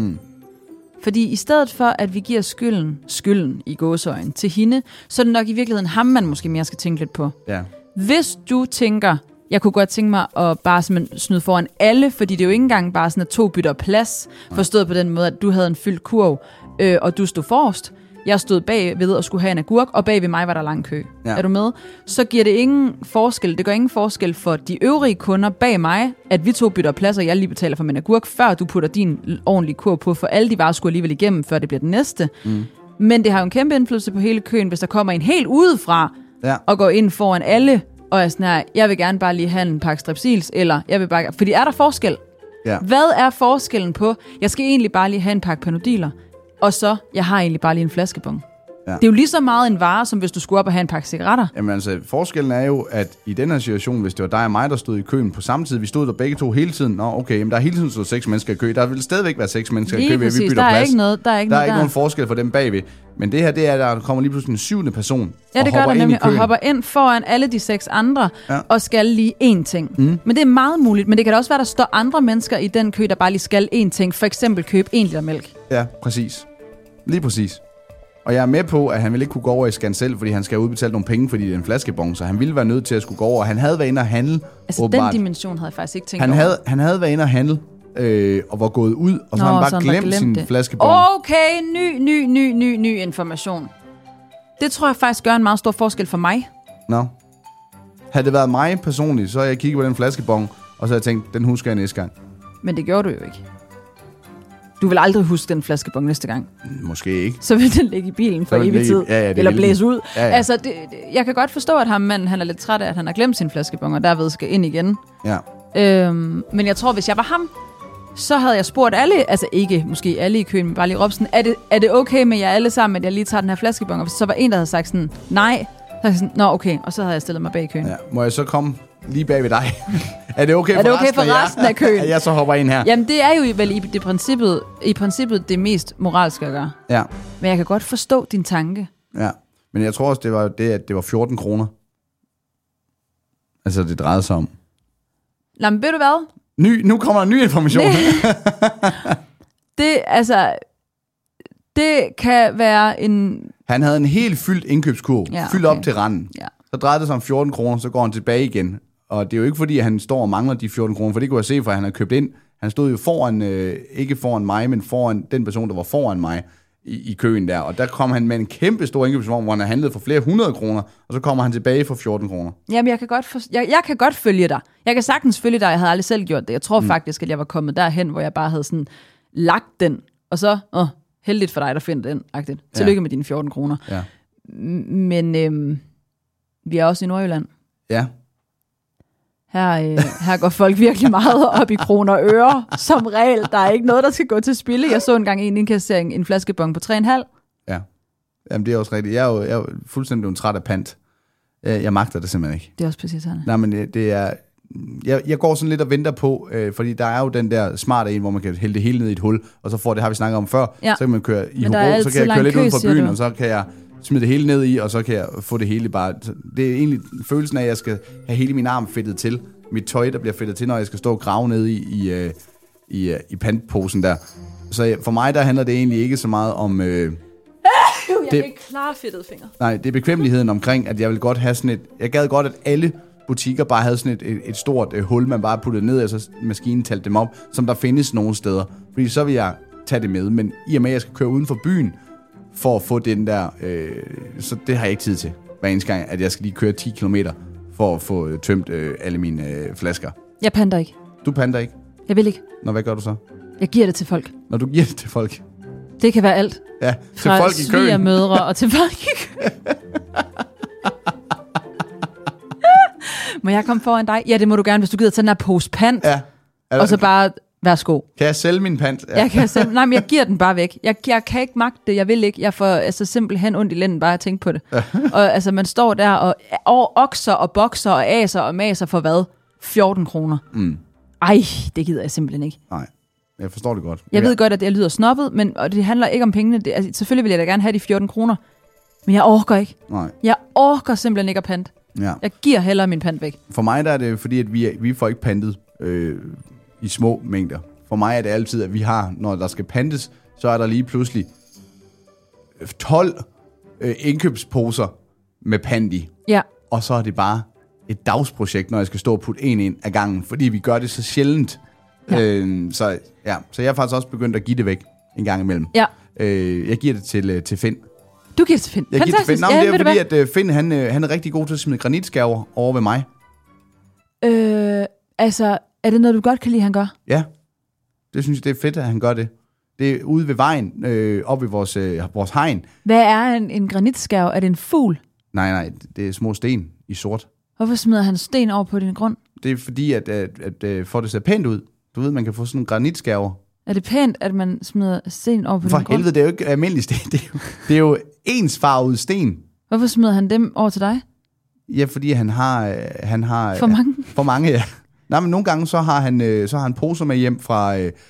Speaker 5: Fordi i stedet for, at vi giver skylden i gåseøjne til hende, så er det nok i virkeligheden ham, man måske mere skal tænke lidt på.
Speaker 6: Ja.
Speaker 5: Hvis du tænker, jeg kunne godt tænke mig at bare simpelthen snyde foran alle, fordi det er jo ikke engang bare sådan, at 2 bytter plads, forstået på den måde, at du havde en fyldt kurv, og du stod forrest. Jeg stod bag ved og skulle have en agurk, og bag ved mig var der lang kø. Ja. Er du med? Så giver det ingen forskel. Det gør ingen forskel for de øvrige kunder bag mig, at vi 2 bytter plads, og jeg lige betaler for min agurk, før du putter din ordentlige kurv på, for alle de varer skulle alligevel igennem, før det bliver den næste. Men det har jo en kæmpe indflydelse på hele køen, hvis der kommer en helt udefra, og går ind foran alle, og er sådan her, jeg vil gerne bare lige have en pakke strepsils, eller jeg vil bare... Fordi er der forskel?
Speaker 6: Ja.
Speaker 5: Hvad er forskellen på, jeg skal egentlig bare lige have en pakke Panodiler, og så, jeg har egentlig bare lige en flaskebon. Ja. Det er jo lige så meget en vare, som hvis du skulle op og have en pakke cigaretter.
Speaker 6: Jamen altså, forskellen er jo, at i den her situation, hvis det var dig og mig, der stod i køen på samme tid, vi stod der begge to hele tiden. Nå, okay, men der er hele tiden stået 6 mennesker i kø. Der vil stadigvæk være 6 mennesker i kø, hvis vi bytter
Speaker 5: der er
Speaker 6: plads.
Speaker 5: Ikke noget, der er ikke
Speaker 6: nogen forskel for dem bagved. Men det her, det er, at der kommer lige pludselig en 7. person
Speaker 5: og
Speaker 6: hopper ind i køen.
Speaker 5: Og hopper ind foran alle de 6 andre, og skal lige én ting. Men det er meget muligt, men det kan da også være, der står andre mennesker i den kø, der bare lige skal én ting. For eksempel købe 1 liter mælk.
Speaker 6: Ja, præcis. Lige præcis. Og jeg er med på, at han ville ikke kunne gå over i scan selv, fordi han skal udbetale nogle penge, fordi det er en flaskebon, så han ville være nødt til at skulle gå over. Og han havde været inde og handle.
Speaker 5: Altså
Speaker 6: åbenbart.
Speaker 5: Den dimension havde jeg faktisk ikke tænkt over.
Speaker 6: Han havde været inde og handle, og var gået ud, og så han bare glemt sin flaskebon.
Speaker 5: Okay, ny information. Det tror jeg faktisk gør en meget stor forskel for mig.
Speaker 6: Nå. Havde det været mig personligt, så havde jeg kigget på den flaskebon, og så havde jeg tænkt, den husker jeg næste gang.
Speaker 5: Men det gjorde du jo ikke. Du vil aldrig huske den flaskebon næste gang.
Speaker 6: Måske ikke.
Speaker 5: Så vil den ligge i bilen for evig tid. Eller blæse ud.
Speaker 6: Ja.
Speaker 5: Altså, jeg kan godt forstå, at manden han er lidt træt af, at han har glemt sin flaskebon, og derved skal ind igen.
Speaker 6: Ja.
Speaker 5: Men jeg tror, hvis jeg var ham, så havde jeg spurgt alle, altså ikke måske alle i køen, men bare lige råbt sådan, er det okay med jer alle sammen, at jeg lige tager den her flaskebon? Og hvis så var en, der havde sagt sådan, nej, så havde jeg sådan, nå okay, og så havde jeg stillet mig bag køen.
Speaker 6: Ja. Må jeg så komme lige bag ved dig? Er det okay
Speaker 5: for resten af køen?
Speaker 6: At jeg så hopper ind her?
Speaker 5: Jamen, det er jo vel i princippet det mest moralske at gøre.
Speaker 6: Ja.
Speaker 5: Men jeg kan godt forstå din tanke.
Speaker 6: Ja, men jeg tror også, det var det, at det var 14 kroner. Altså, det drejede sig om.
Speaker 5: Nå, men ved du hvad?
Speaker 6: Nu kommer der ny information.
Speaker 5: Det kan være en...
Speaker 6: Han havde en helt fyldt indkøbskurv, fyldt op til randen.
Speaker 5: Ja.
Speaker 6: Så drejede det sig om 14 kroner, så går han tilbage igen. Og det er jo ikke fordi, at han står og mangler de 14 kroner, for det kunne jeg se, for han har købt ind. Han stod jo foran, ikke foran mig, men foran den person, der var foran mig i køen der. Og der kom han med en kæmpe stor indkøbsvogn, hvor han handlede for flere 100 kroner, og så kommer han tilbage for 14 kroner.
Speaker 5: Jamen, jeg kan godt følge dig. Jeg kan sagtens følge dig, jeg havde aldrig selv gjort det. Jeg tror faktisk, at jeg var kommet derhen, hvor jeg bare havde sådan lagt den, og så, heldigt for dig, der finder den, agtigt. Tillykke med dine 14 kroner.
Speaker 6: Ja.
Speaker 5: Men vi er også i Nordjylland.
Speaker 6: Ja.
Speaker 5: Her går folk virkelig meget op i kroner og øre. Som regel, der er ikke noget, der skal gå til spilde. Jeg så engang en indkassering, en flaskebon på 3,5.
Speaker 6: Ja, jamen det er også rigtigt. Jeg er jo fuldstændig træt af pant. Jeg magter det simpelthen ikke.
Speaker 5: Det er også præcis sådan.
Speaker 6: Nej, men det er... Jeg går sådan lidt og venter på, fordi der er jo den der smarte en, hvor man kan hælde det hele ned i et hul, og så får det, har vi snakket om før, så kan man køre i Hobro, så kan jeg køre lidt ud fra byen, og så kan jeg smide det hele ned i, og så kan jeg få det hele bare... Det er egentlig følelsen af, at jeg skal have hele min arm fedtet til. Mit tøj, der bliver fedtet til, når jeg skal stå og grave ned i pantposen der. Så for mig, der handler det egentlig ikke så meget om...
Speaker 5: Jeg er ikke klar fedtet fingre.
Speaker 6: Nej, det er bekvemmeligheden omkring, at jeg vil godt have sådan et... Jeg gad godt, at alle butikker bare havde sådan et stort hul, man bare puttede ned, og så maskinen talte dem op, som der findes nogle steder. Fordi så vil jeg tage det med. Men i og med, at jeg skal køre uden for byen, for at få den der... så det har jeg ikke tid til. Hver eneste gang, at jeg skal lige køre 10 kilometer for at få tømt alle mine flasker.
Speaker 5: Jeg panter ikke.
Speaker 6: Du panter ikke?
Speaker 5: Jeg vil ikke.
Speaker 6: Nå, hvad gør du så?
Speaker 5: Jeg giver det til folk.
Speaker 6: Når du giver det til folk?
Speaker 5: Det kan være alt.
Speaker 6: Ja, til folk i køen.
Speaker 5: Fra mødre og til folk i køen. Må jeg komme foran dig? Ja, det må du gerne, hvis du gider tage den her pose pant.
Speaker 6: Ja.
Speaker 5: Og så bare, værsgo.
Speaker 6: Kan jeg sælge min pant? Ja.
Speaker 5: Jeg kan sælge, nej, men jeg giver den bare væk. Jeg kan ikke magte det, jeg vil ikke. Jeg får simpelthen ondt i lænden bare at tænke på det. Og man står der og okser og bokser og aser og maser for hvad? 14 kroner. Ej, det gider jeg simpelthen ikke.
Speaker 6: Nej, jeg forstår det godt.
Speaker 5: Jeg ved godt, at det lyder snobbet, og det handler ikke om pengene. Selvfølgelig vil jeg da gerne have de 14 kroner. Men jeg orker ikke.
Speaker 6: Nej.
Speaker 5: Jeg orker simpelthen ikke at pante.
Speaker 6: Ja.
Speaker 5: Jeg giver hellere min pant væk.
Speaker 6: For mig der er det fordi, at vi får ikke pantet i små mængder. For mig er det altid, at vi har, når der skal pantes, så er der lige pludselig 12 indkøbsposer med pant i.
Speaker 5: Ja.
Speaker 6: Og så er det bare et dagsprojekt, når jeg skal stå og putte en ind ad gangen, fordi vi gør det så sjældent. Ja. Så jeg har faktisk også begyndt at give det væk en gang imellem.
Speaker 5: Ja.
Speaker 6: Jeg giver det til Finn.
Speaker 5: Du giver det til Finn.
Speaker 6: Jeg giver det til Finn. Nå, det er fordi, at Finn han er rigtig god til at smide granitskærver over ved mig.
Speaker 5: Altså, er det noget, du godt kan lide, han gør?
Speaker 6: Ja, det synes jeg, det er fedt, at han gør det. Det er ude ved vejen, oppe i vores hegn.
Speaker 5: Hvad er en granitskærv? Er det en fugl?
Speaker 6: Nej, det er små sten i sort.
Speaker 5: Hvorfor smider han sten over på din grund?
Speaker 6: Det er fordi, at for det ser pænt ud. Du ved, man kan få sådan nogle granitskærver.
Speaker 5: Er det pænt, at man smider sten over på din grund?
Speaker 6: For helvede, det er jo ikke almindelig sten. Det er jo ensfarvet sten.
Speaker 5: Hvorfor smider han dem over til dig?
Speaker 6: Ja, fordi han har
Speaker 5: for mange?
Speaker 6: For mange, ja. Nej, men nogle gange så har han poser med hjem fra,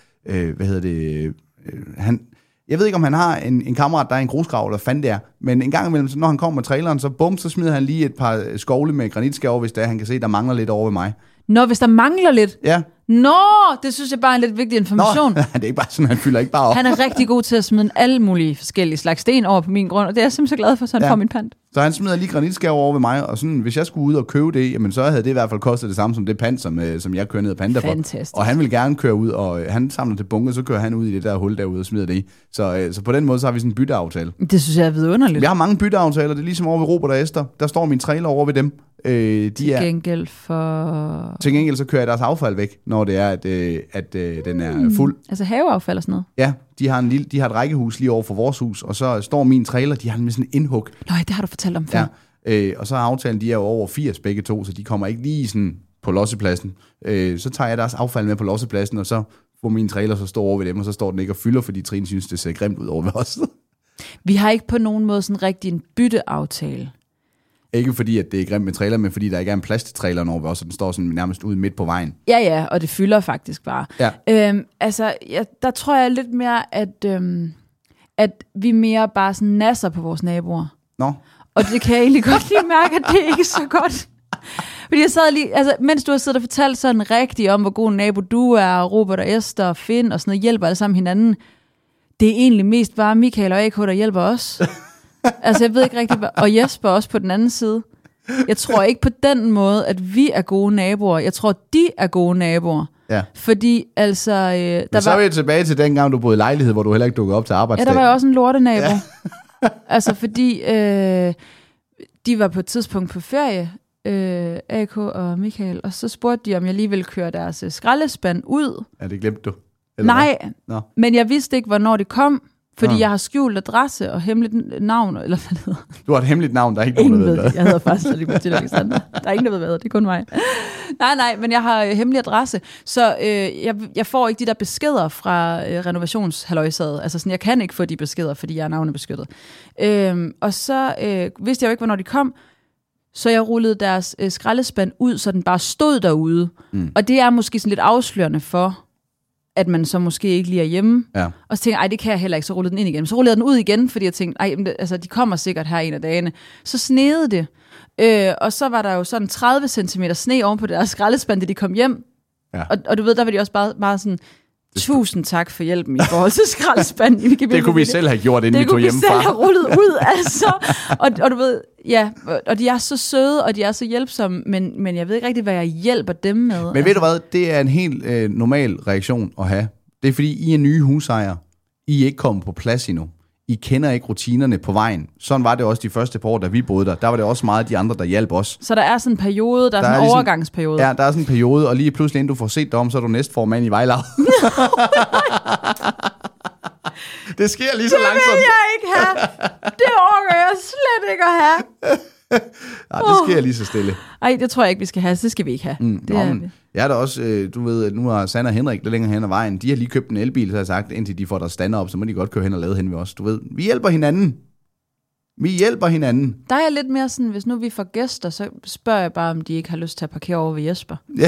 Speaker 6: jeg ved ikke, om han har en kammerat, der er en grusgrav, eller fanden det er, men en gang imellem, når han kommer med traileren, så smider han lige et par skovle med granitskærver, hvis han kan se, der mangler lidt over ved mig.
Speaker 5: Nå, hvis der mangler lidt?
Speaker 6: Ja.
Speaker 5: Nå, det synes jeg bare er en lidt vigtig information.
Speaker 6: Nå, det er ikke bare sådan, han fylder ikke bare op.
Speaker 5: Han er rigtig god til at smide alle mulige forskellige slags sten over på min grund, og det er jeg simpelthen så glad for, så han får min pant.
Speaker 6: Så han smider lige granitskærver over ved mig, og sådan, hvis jeg skulle ud og købe det, jamen så havde det i hvert fald kostet det samme som det pant, som jeg kører ned og panter for.
Speaker 5: Fantastisk.
Speaker 6: Og han vil gerne køre ud, og han samler til bunke, så kører han ud i det der hul derude og smider det i. Så på den måde, så har vi sådan en bytteaftale.
Speaker 5: Det synes jeg er vidunderligt.
Speaker 6: Vi har mange bytteaftaler, det er ligesom over ved Robert og Esther. Der står min trailer over ved dem. Til
Speaker 5: gengæld
Speaker 6: så kører jeg deres affald væk, når det er, at den er fuld.
Speaker 5: Altså haveaffald og sådan noget?
Speaker 6: Ja, de har et rækkehus lige over for vores hus, og så står min trailer, de har med sådan en indhug.
Speaker 5: Nej, det har du fortalt om før.
Speaker 6: Ja, og så er aftalen, de er jo over 80 begge to, så de kommer ikke lige sådan på lossepladsen. Så tager jeg deres affald med på lossepladsen, og så får min trailer så stå over ved dem, og så står den ikke og fylder, fordi Trine synes, det ser grimt ud over ved os.
Speaker 5: Vi har ikke på nogen måde sådan rigtig en bytteaftale.
Speaker 6: Ikke fordi, at det er grimt med trailer, men fordi der ikke er en plads til traileren over ved os, og den står sådan nærmest ude midt på vejen.
Speaker 5: Ja, og det fylder faktisk bare.
Speaker 6: Ja.
Speaker 5: Der tror jeg lidt mere, at vi mere bare sådan nasser på vores naboer.
Speaker 6: Nå.
Speaker 5: Og det kan jeg egentlig godt lige mærke, at det ikke er så godt. Fordi jeg sad lige, mens du har siddet og fortalt sådan rigtigt om, hvor god en nabo du er, Robert og Esther og Finn og sådan noget, hjælper alle sammen hinanden. Det er egentlig mest bare Michael og AK, der hjælper os. Jeg ved ikke rigtigt, og Jesper også på den anden side. Jeg tror ikke på den måde, at vi er gode naboer. Jeg tror, de er gode naboer.
Speaker 6: Ja.
Speaker 5: Fordi
Speaker 6: Men så er vi tilbage til den gang, du boede i lejlighed, hvor du heller ikke dukkede op til arbejdsdag.
Speaker 5: Ja, der var jo også en lortenabo. Ja. Fordi de var på et tidspunkt på ferie, AK og Michael, og så spurgte de, om jeg lige ville køre deres skraldespand ud.
Speaker 6: Ja, det glemte du. Eller
Speaker 5: nej, men jeg vidste ikke, hvornår det kom. Fordi jeg har skjult adresse og hemmeligt navn, eller hvad det hedder.
Speaker 6: Du har et hemmeligt navn, der er ikke nogen, der ved det.
Speaker 5: Jeg hedder faktisk Mathilde Alexander. Der er ingen, der ved hvad, det er kun mig. Nej, men jeg har hemmelig adresse, så jeg får ikke de der beskeder fra renovationshalløjsaget. Altså sådan, jeg kan ikke få de beskeder, fordi jeg er navnebeskyttet. Og så vidste jeg jo ikke, hvornår de kom, så jeg rullede deres skraldespand ud, så den bare stod derude. Og det er måske sådan lidt afslørende for, at man så måske ikke lige er hjemme. Ja. Og så tænkte jeg, det kan jeg heller ikke, så rullede den ind igen. Så rullede jeg den ud igen, fordi jeg tænkte, altså, de kommer sikkert her en af dagene. Så snede det. Og så var der jo sådan 30 cm sne oven på deres skraldespand, da de kom hjem. Ja. Og du ved, der var de også bare sådan, tusind tak for hjælpen i forhold til skraldespanden.
Speaker 6: Det kunne vi selv have gjort, inden vi tog hjemmefra.
Speaker 5: Det kunne vi selv have rullet ud, altså. Og du ved, ja, og de er så søde, og de er så hjælpsomme, men jeg ved ikke rigtig, hvad jeg hjælper dem med.
Speaker 6: Men ved du hvad, det er en helt normal reaktion at have. Det er fordi, I er nye husejere. I er ikke kommet på plads endnu. I kender ikke rutinerne på vejen. Sådan var det også de første par år, da vi boede der. Der var det også meget de andre, der hjalp os.
Speaker 5: Så der er sådan en periode, der er sådan en overgangsperiode.
Speaker 6: Ja, der er sådan en periode, og lige pludselig, inden du får set dig om, så er du næstformand i vejlaget. Det sker lige så langsomt.
Speaker 5: Det vil jeg ikke have. Det orker jeg slet ikke at have.
Speaker 6: Nej, det sker lige så stille.
Speaker 5: Ej, det tror jeg ikke, vi skal have. Det skal vi ikke have. Det er vi.
Speaker 6: Jeg er da også, du ved, nu har Sanna og Henrik lidt længere hen ad vejen. De har lige købt en elbil, så har jeg sagt, indtil de får der stander op, så må de godt køre hen og lade hen ved os. Du ved, vi hjælper hinanden. Der er jeg lidt mere sådan, hvis nu vi får gæster, så spørger jeg bare, om de ikke har lyst til at parkere over ved Jesper. Ja.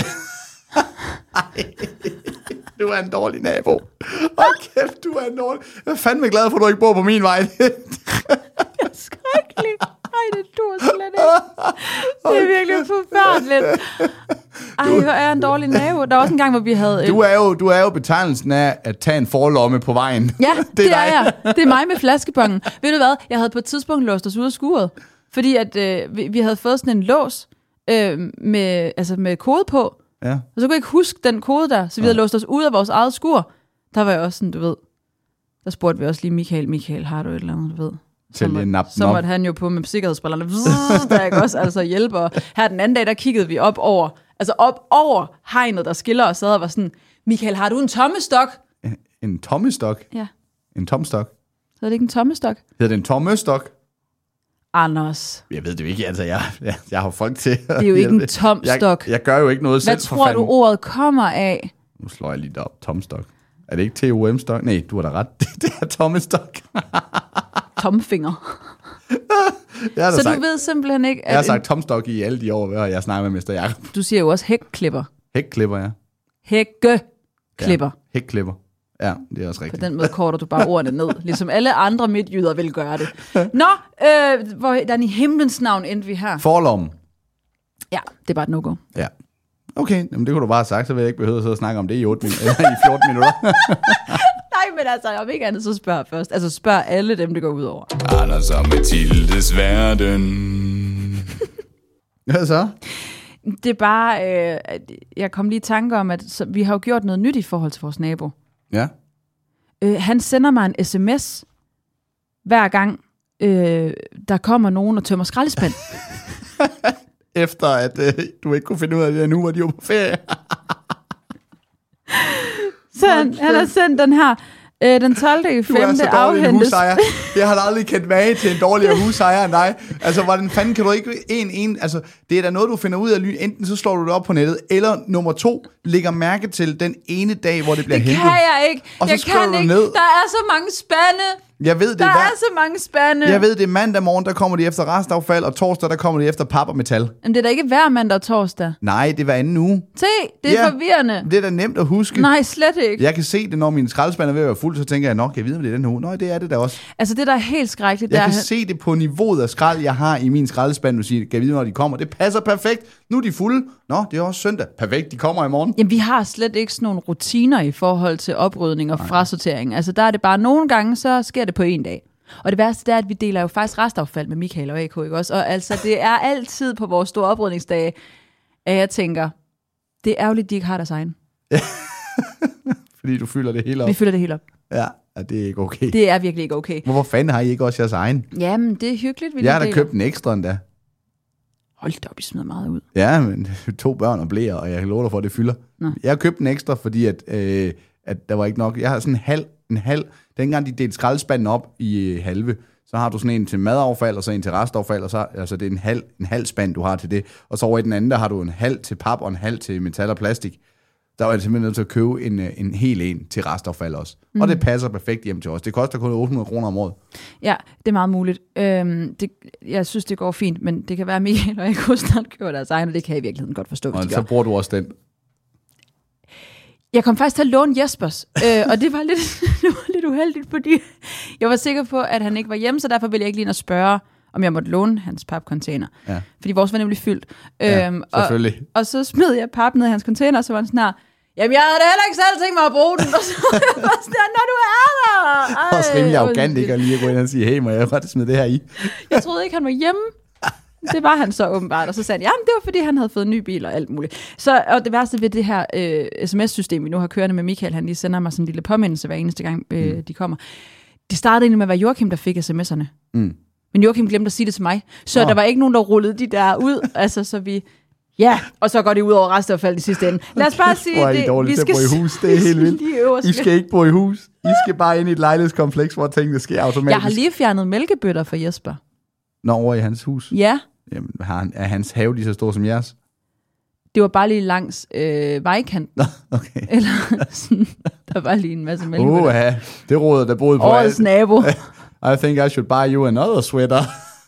Speaker 6: Du er en dårlig nabo. Hold kæft, du er en dårlig. Jeg er fandme glad for, at du ikke bor på min vej.
Speaker 5: Det er skrækkeligt. Ej, det dur slet ikke. Det er virkelig forfærdeligt. Ej, hvor er en dårlig nabo. Der var også en gang, hvor vi havde...
Speaker 6: Du er jo betegnelsen af at tage en forlomme på vejen.
Speaker 5: Ja, det er jeg. Det er mig med flaskebongen. Ved du hvad? Jeg havde på et tidspunkt låst os ud af skuret. Fordi at vi havde fået sådan en lås med kode på. Ja. Og så kunne jeg ikke huske den kode der, så vi havde låst os ud af vores eget skur. Der var jeg også sådan, du ved, der spurgte vi også lige Michael, har du et eller andet, du ved? Så måtte han jo på med sikkerhedsbrillerne, der ikke også altså hjælper. Her den anden dag, der kiggede vi op over hegnet, der skiller os ad, og var sådan, Michael, har du en tommestok?
Speaker 6: En tommestok?
Speaker 5: Ja.
Speaker 6: En tomstok?
Speaker 5: Så er det ikke en tommestok?
Speaker 6: Hedder det en tommestok?
Speaker 5: Anders.
Speaker 6: Jeg ved det jo ikke, altså jeg har folk til.
Speaker 5: Det er jo ikke en tom stok.
Speaker 6: Jeg gør jo ikke noget selv.
Speaker 5: Hvad tror du ordet kommer af?
Speaker 6: Nu slår jeg lige op. Tomstok. Er det ikke TOM-stok? Nej, du har da ret. Det er tommestok.
Speaker 5: Tomfinger. Så sagt, du ved simpelthen ikke...
Speaker 6: Jeg har sagt tomstok i alle de år, hvor jeg snakker med Mester Jakob.
Speaker 5: Du siger jo også hækklipper.
Speaker 6: Hækklipper, ja.
Speaker 5: Hækkeklipper.
Speaker 6: Ja, hækklipper. Ja, det er også rigtigt.
Speaker 5: På den måde korter du bare ordene ned, ligesom alle andre midtjyder vil gøre det. Nå, hvordan i himlens navn endte vi her?
Speaker 6: Forlommen.
Speaker 5: Ja, det er bare et no-go.
Speaker 6: Ja. Okay, jamen det kunne du bare have sagt, så vil jeg ikke behøve at sidde og snakke om det i 8 minutter, eller i 14 minutter.
Speaker 5: Nej, men altså, om ikke andet, så spørg først. Altså spørg alle dem, det går ud over.
Speaker 3: Anders og Mathildes verden.
Speaker 6: Hvad så?
Speaker 5: Det er bare, jeg kom lige i tanke om, at vi har jo gjort noget nyt i forhold til vores nabo.
Speaker 6: Ja.
Speaker 5: Han sender mig en sms, hver gang der kommer nogen og tømmer skraldespand.
Speaker 6: Efter at du ikke kunne finde ud af det nu, hvor de var på ferie.
Speaker 5: Så han har sendt den her, den 12. i 5. afhentes.
Speaker 6: Jeg har aldrig kendt mage til en dårligere husejer end dig. Altså, hvordan fanden kan du ikke altså, det er da noget, du finder ud af lyn. Enten så slår du det op på nettet, eller nummer 2, lægger mærke til den ene dag, hvor det bliver hentet.
Speaker 5: Det kan jeg ikke.
Speaker 6: Og så
Speaker 5: jeg kan ikke.
Speaker 6: Ned.
Speaker 5: Der er så mange spande.
Speaker 6: Jeg ved, det
Speaker 5: der er så mange spande.
Speaker 6: Jeg ved, det er mandag morgen, der kommer de efter restaffald, og torsdag, der kommer de efter pap og metal.
Speaker 5: Men det er da ikke hver mandag og torsdag.
Speaker 6: Nej, det er hver anden uge.
Speaker 5: Se, det er forvirrende.
Speaker 6: Det er da nemt at huske.
Speaker 5: Nej, slet ikke.
Speaker 6: Jeg kan se det, når min skraldespand er ved at være fuld, så tænker jeg nok, jeg ved, om det er den uge. Nej, det er det da også.
Speaker 5: Altså, det der er helt skrækkeligt.
Speaker 6: Jeg kan se det på niveauet af skrald, jeg har i min skraldespand, du siger, kan jeg vide, når de kommer. Det passer perfekt. Nu er de fulde. Nå, det er også søndag. Perfekt, de kommer i morgen.
Speaker 5: Jamen, vi har slet ikke sådan nogle rutiner i forhold til oprydning og frasortering. Altså, der er det bare nogle gange, så sker det på en dag. Og det værste er, at vi deler jo faktisk restaffald med Michael og AK, ikke også? Og altså, det er altid på vores store oprydningsdage, at jeg tænker, det er ærgerligt, de ikke har deres egen.
Speaker 6: Fordi du fylder det hele op.
Speaker 5: Vi fylder det hele op.
Speaker 6: Ja, det er ikke okay.
Speaker 5: Det er virkelig ikke okay.
Speaker 6: Hvorfor fanden har I ikke også jeres egen?
Speaker 5: Jamen, det er hyggeligt, vi
Speaker 6: jeg har da købt en ekstra endda.
Speaker 5: Hold da op, I smider meget ud.
Speaker 6: Ja, men 2 børn og blæer, og jeg kan love dig for, at det fylder. Nå. Jeg har købt en ekstra, fordi at der var ikke nok. Jeg har sådan en halv en halv. Dengang de delte skraldespanden op i halve, så har du sådan en til madaffald, og så en til restaffald, og så altså det er en halv spand, du har til det. Og så over i den anden, der har du en halv til pap, og en halv til metal og plastik. Der var jeg simpelthen nødt til at købe en hel en til restaffald også. Og det passer perfekt hjem til os. Det koster kun 800 kroner om året.
Speaker 5: Ja, det er meget muligt. Jeg synes, det går fint, men det kan være, Michael og jeg kunne snart købe deres egen, og det kan jeg i virkeligheden godt forstå, hvis
Speaker 6: og
Speaker 5: de
Speaker 6: så
Speaker 5: gør.
Speaker 6: bruger du også den.
Speaker 5: Jeg kom faktisk til at låne Jespers, og det var lidt uheldigt, fordi jeg var sikker på, at han ikke var hjemme, så derfor ville jeg ikke lige ind og spørge, om jeg måtte låne hans papcontainer. Ja. Fordi vores var nemlig fyldt.
Speaker 6: Ja, selvfølgelig.
Speaker 5: Og så smed jeg pap ned i hans container, og så var han sådan her, jamen jeg havde da heller ikke selv tænkt mig at bruge den. Og så var jeg sådan her, når du er der.
Speaker 6: Også rimelig arrogant, ikke? Og lige at gå ind og sige, hey, må jeg godt smide det her i?
Speaker 5: Jeg troede ikke, han var hjemme. Det var han så åbenbart, og så sagde han, jamen det var fordi, han havde fået en ny bil og alt muligt. Og det værste ved det her sms-system, vi nu har kørende med Michael, han lige sender mig sådan en lille påmindelse hver eneste gang, de kommer. Det startede egentlig med at være Joachim, der fik sms'erne. Men Joachim glemte at sige det til mig, så der var ikke nogen, der rullede de der ud, altså så vi... Ja, og så går det ud over restaffald i sidste ende. Lad os bare sige,
Speaker 6: det, vi skal bo i hus. Det er helt vildt. I skal ikke bo i hus. I skal bare ind i et lejlighedskompleks, hvor tingene sker automatisk.
Speaker 5: Jeg har lige fjernet mælkebøtter for Jesper.
Speaker 6: Nå, over i hans hus?
Speaker 5: Ja.
Speaker 6: Jamen, er hans have lige så stor som jeres?
Speaker 5: Det var bare lige langs vejkanten.
Speaker 6: Okay.
Speaker 5: Eller sådan, der var lige en masse mælkebøtter.
Speaker 6: Ja, det råder der boede på.
Speaker 5: Årets nabo.
Speaker 6: I think I should buy you another sweater.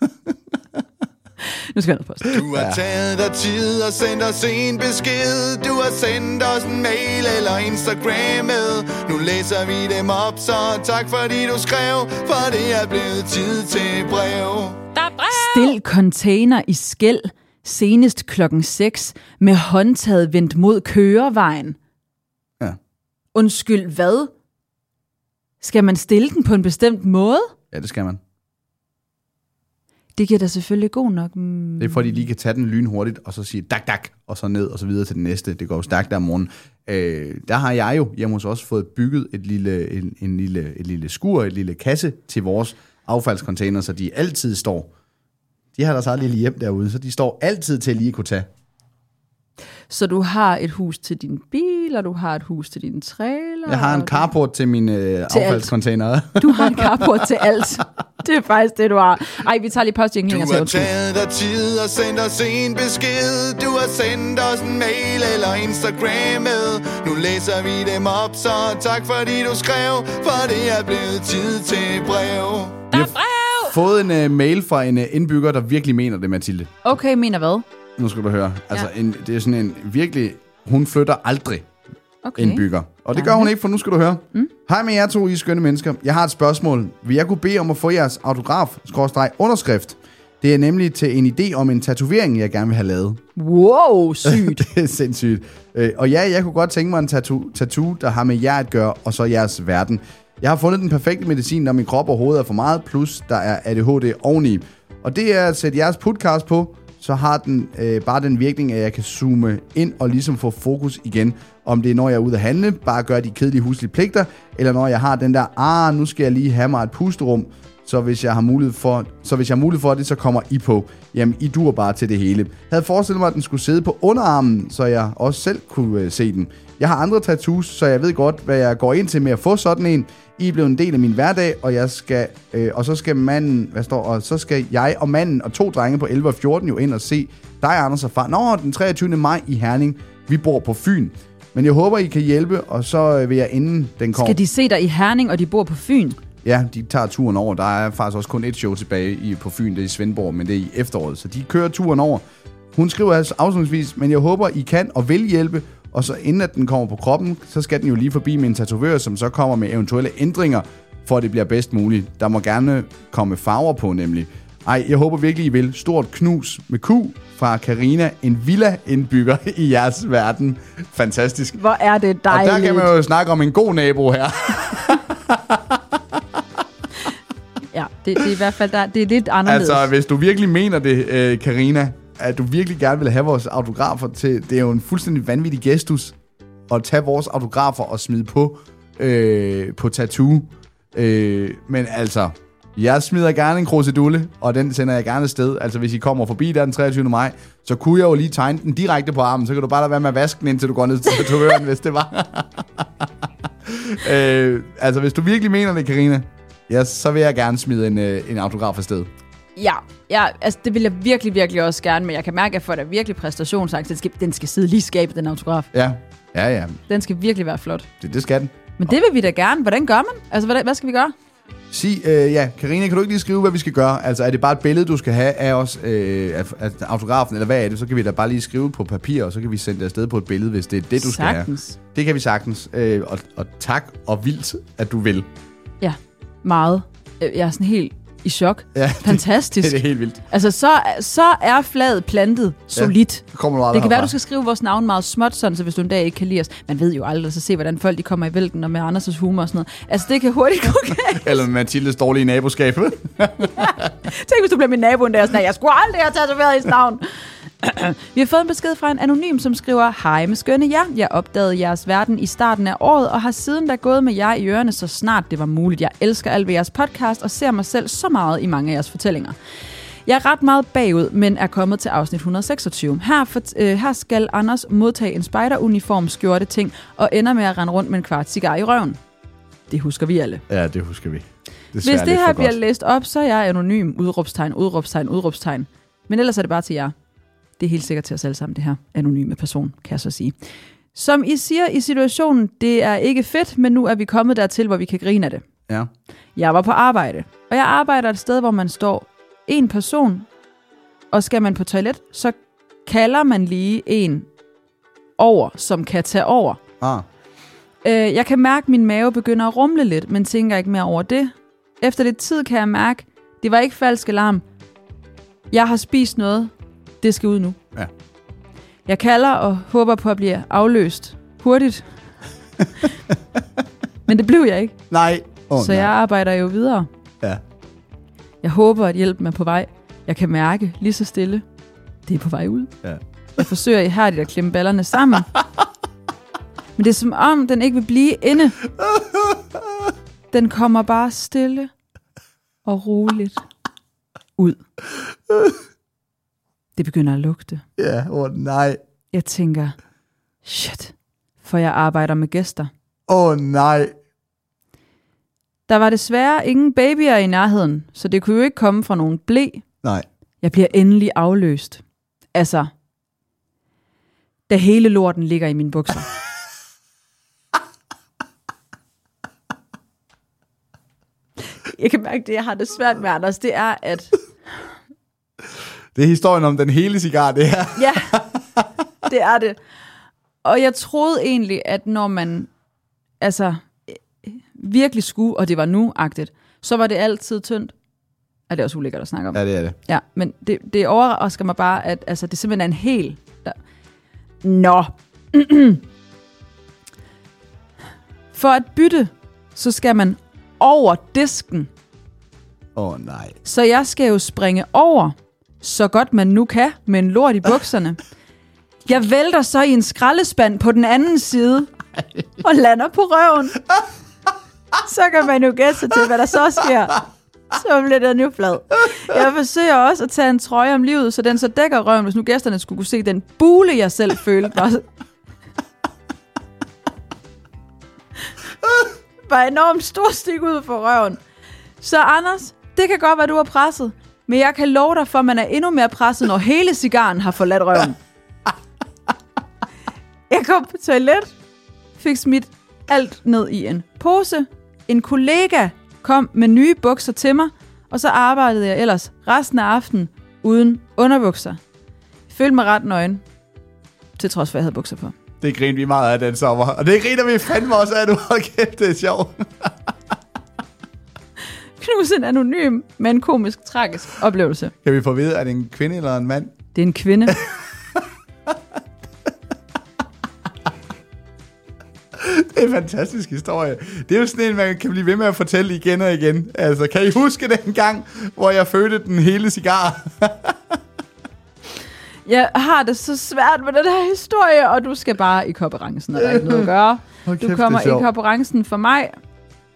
Speaker 5: Nu skal jeg noget post.
Speaker 3: Du har taget dig tid og sendt os en besked. Du har sendt os en mail eller Instagrammet. Nu læser vi dem op, så tak fordi du skrev. For det er blevet tid til brev.
Speaker 5: Stil container i skel senest 6:00 med håndtaget vendt mod kørevejen.
Speaker 6: Ja.
Speaker 5: Undskyld, hvad? Skal man stille den på en bestemt måde?
Speaker 6: Ja, det skal man.
Speaker 5: Det giver da selvfølgelig god nok.
Speaker 6: Det er fordi, de lige kan tage den lynhurtigt, og så sige dak, og så ned, og så videre til den næste. Det går jo stærkt der om morgenen. Der har jeg jo hjemme hos os fået bygget et lille skur, et lille kasse til vores affaldscontainer, så de altid står. De har deres eget lille hjem derude, så de står altid til at lige kunne tage.
Speaker 5: Så du har et hus til din bil, og du har et hus til din trailer?
Speaker 6: Jeg har en carport til mine affaldscontainer.
Speaker 5: Du har en carport til alt. Det er faktisk det, du har. Ej, vi tager lige postjingen.
Speaker 3: Du har taget dig tid og sendt os en besked. Du har sendt os en mail eller Instagrammet. Nu læser vi dem op, så tak fordi du skrev. For det er blevet tid til brev.
Speaker 6: Vi har fået en mail fra en indbygger, der virkelig mener det, Mathilde.
Speaker 5: Okay, mener hvad?
Speaker 6: Nu skal du høre. Altså, det er sådan en virkelig... Hun flytter aldrig indbygger. Og det gør hun ikke, for nu skal du høre. Hej med jer to, I skønne mennesker. Jeg har et spørgsmål. Vil jeg kunne bede om at få jeres autograf/underskrift? Det er nemlig til en idé om en tatovering, jeg gerne vil have lavet.
Speaker 5: Wow, sygt.
Speaker 6: Det er sindssygt. Og ja, jeg kunne godt tænke mig en tattoo, der har med jer at gøre, og så jeres verden. Jeg har fundet den perfekte medicin, når min krop og hoved er for meget, plus der er ADHD oveni. Og det er at sætte jeres podcast på, så har den bare den virkning, at jeg kan zoome ind og ligesom få fokus igen. Om det er, når jeg er ude at handle, bare gøre de kedelige huslige pligter, eller når jeg har den der, nu skal jeg lige have mig et pusterum, så hvis jeg har mulighed for det, så kommer I på. Jamen, I duer bare til det hele. Jeg havde forestillet mig, at den skulle sidde på underarmen, så jeg også selv kunne se den. Jeg har andre tattoos, så jeg ved godt, hvad jeg går ind til med at få sådan en. I er blevet en del af min hverdag, og så skal jeg og manden og 2 drenge på 11 og 14 jo ind og se dig, Anders og far. Den 23. maj i Herning. Vi bor på Fyn. Men jeg håber, I kan hjælpe, og så vil jeg inden den kommer.
Speaker 5: Skal de se dig i Herning, og de bor på Fyn?
Speaker 6: Ja, de tager turen over. Der er faktisk også kun et show tilbage på Fyn, det er i Svendborg, men det er i efteråret. Så de kører turen over. Hun skriver altså afslutningsvis, men jeg håber, I kan og vil hjælpe. Og så inden at den kommer på kroppen, så skal den jo lige forbi min tatovør, som så kommer med eventuelle ændringer, for at det bliver bedst muligt. Der må gerne komme farver på, nemlig. Jeg håber virkelig, I vil. Stort knus med Q fra Karina, en villa-indbygger i jeres verden. Fantastisk.
Speaker 5: Hvor er det dejligt.
Speaker 6: Og der kan man jo snakke om en god nabo her.
Speaker 5: Ja, det er i hvert fald det er lidt anderledes.
Speaker 6: Altså, hvis du virkelig mener det, Karina, at du virkelig gerne vil have vores autografer til, det er jo en fuldstændig vanvittig gestus at tage vores autografer og smide på tattoo. Men altså, jeg smider gerne en krusedulle, og den sender jeg gerne afsted. Altså, hvis I kommer forbi der den 23. maj, så kunne jeg jo lige tegne den direkte på armen, så kan du bare lade være med at vaske den, indtil du går ned til tatovøren, hvis det var. Altså, hvis du virkelig mener det, Karina, ja, så vil jeg gerne smide en autograf afsted.
Speaker 5: Ja, altså det vil jeg virkelig, virkelig også gerne, men jeg kan mærke, at jeg får da virkelig præstationsangst. Den skal sidde lige i skabet, den autograf.
Speaker 6: Ja.
Speaker 5: Den skal virkelig være flot.
Speaker 6: Det skal den.
Speaker 5: Men det vil vi da gerne. Hvordan gør man? Altså, hvad skal vi gøre?
Speaker 6: Sig, Karina, kan du ikke lige skrive, hvad vi skal gøre? Altså, er det bare et billede, du skal have af os, af autografen, eller hvad er det? Så kan vi da bare lige skrive på papir, og så kan vi sende det afsted på et billede, hvis det er det, du skal have. Det kan vi sagtens. Og tak og vildt, at du vil. Ja,
Speaker 5: meget. Jeg er sådan helt i chok. Ja, Fantastisk.
Speaker 6: Det er helt vildt.
Speaker 5: Altså, så er flaget plantet solidt. Det kan være, du skal skrive vores navn meget småt, sådan, så hvis du en dag ikke kan lide os. Man ved jo aldrig, så se, hvordan folk de kommer i vælten, og med Anders' humor og sådan noget. Altså, det kan hurtigt gå galt.
Speaker 6: Eller med Mathildes dårlige naboskab.
Speaker 5: Tænk, hvis du bliver min nabo en dag og sådan, jeg skulle aldrig have tatoveret i navn. Vi har fået en besked fra en anonym, som skriver: Hej med skønne jer. Jeg opdagede jeres verden i starten af året, og har siden da gået med jer i ørerne, så snart det var muligt. Jeg elsker alt ved jeres podcast, og ser mig selv så meget i mange af jeres fortællinger. Jeg er ret meget bagud, men er kommet til afsnit 126. Her skal Anders modtage en spejderuniform, skjorte ting, og ender med at rende rundt med en kvart cigar i røven. Det husker vi alle.
Speaker 6: Ja, det husker vi.
Speaker 5: Hvis det her bliver læst op, så er jeg anonym, udråbstegn. Men ellers er det bare til jer. Det er helt sikkert til os alle sammen, det her anonyme person, kan jeg så sige. Som I siger i situationen, det er ikke fedt, men nu er vi kommet dertil, hvor vi kan grine af det.
Speaker 6: Ja.
Speaker 5: Jeg var på arbejde, og jeg arbejder et sted, hvor man står en person, og skal man på toilet, så kalder man lige en over, som kan tage over. Jeg kan mærke, at min mave begynder at rumle lidt, men tænker ikke mere over det. Efter lidt tid kan jeg mærke, det var ikke falsk alarm. Jeg har spist noget. Det skal ud nu.
Speaker 6: Ja.
Speaker 5: Jeg kalder og håber på at blive afløst hurtigt. Men det blev jeg ikke.
Speaker 6: Nej.
Speaker 5: Så jeg arbejder jo videre.
Speaker 6: Ja.
Speaker 5: Jeg håber, at hjælpen er på vej. Jeg kan mærke lige så stille. Det er på vej ud.
Speaker 6: Ja.
Speaker 5: Jeg forsøger ihærdigt at klemme ballerne sammen. Men det er som om, den ikke vil blive inde. Den kommer bare stille og roligt ud. Det begynder at lugte.
Speaker 6: Ja, nej.
Speaker 5: Jeg tænker, shit, for jeg arbejder med gæster.
Speaker 6: Nej.
Speaker 5: Der var desværre ingen babyer i nærheden, så det kunne jo ikke komme fra nogen ble.
Speaker 6: Nej.
Speaker 5: Jeg bliver endelig afløst. Altså, da hele lorten ligger i mine bukser. Jeg kan mærke det, jeg har det svært med, Anders. Det er, at...
Speaker 6: Det er historien om den hele cigar, det her.
Speaker 5: Ja, det er det. Og jeg troede egentlig, at når man virkelig skulle, og det var nu-agtigt, så var det altid tyndt. Er det også ulækkert at snakke om?
Speaker 6: Ja, det er det.
Speaker 5: Ja, men det overrasker mig bare, at det simpelthen er en hel... Nå. For at bytte, så skal man over disken.
Speaker 6: Nej.
Speaker 5: Så jeg skal jo springe over, så godt man nu kan, med en lort i bukserne. Jeg vælter så i en skraldespand på den anden side, og lander på røven. Så kan man jo gætte sig til, hvad der så sker. Så bliver den jo flad. Jeg forsøger også at tage en trøje om livet, så den så dækker røven, hvis nu gæsterne skulle kunne se den bule, jeg selv følte. Bare enormt stor stik ud for røven. Så Anders, det kan godt være, du er presset, men jeg kan love dig for, at man er endnu mere presset, når hele cigaren har forladt røven. Jeg kom på toilet, fik smidt alt ned i en pose. En kollega kom med nye bukser til mig, og så arbejdede jeg ellers resten af aftenen uden underbukser. Jeg følte mig ret nøgen, til trods for, at jeg havde bukser på.
Speaker 6: Det griner vi meget af den sommer, og det griner vi fandme også af, du har kæft, det er sjovt.
Speaker 5: Knus en anonym, men komisk, tragisk oplevelse.
Speaker 6: Kan vi få at vide, er det en kvinde eller en mand?
Speaker 5: Det er en kvinde.
Speaker 6: Det er en fantastisk historie. Det er jo sådan en, man kan blive ved med at fortælle igen og igen. Altså, kan I huske den gang, hvor jeg fødte den hele cigar?
Speaker 5: Jeg har det så svært med den her historie, og du skal bare i konkurrencen, og der er ikke noget at gøre. Du kommer i konkurrencen for mig.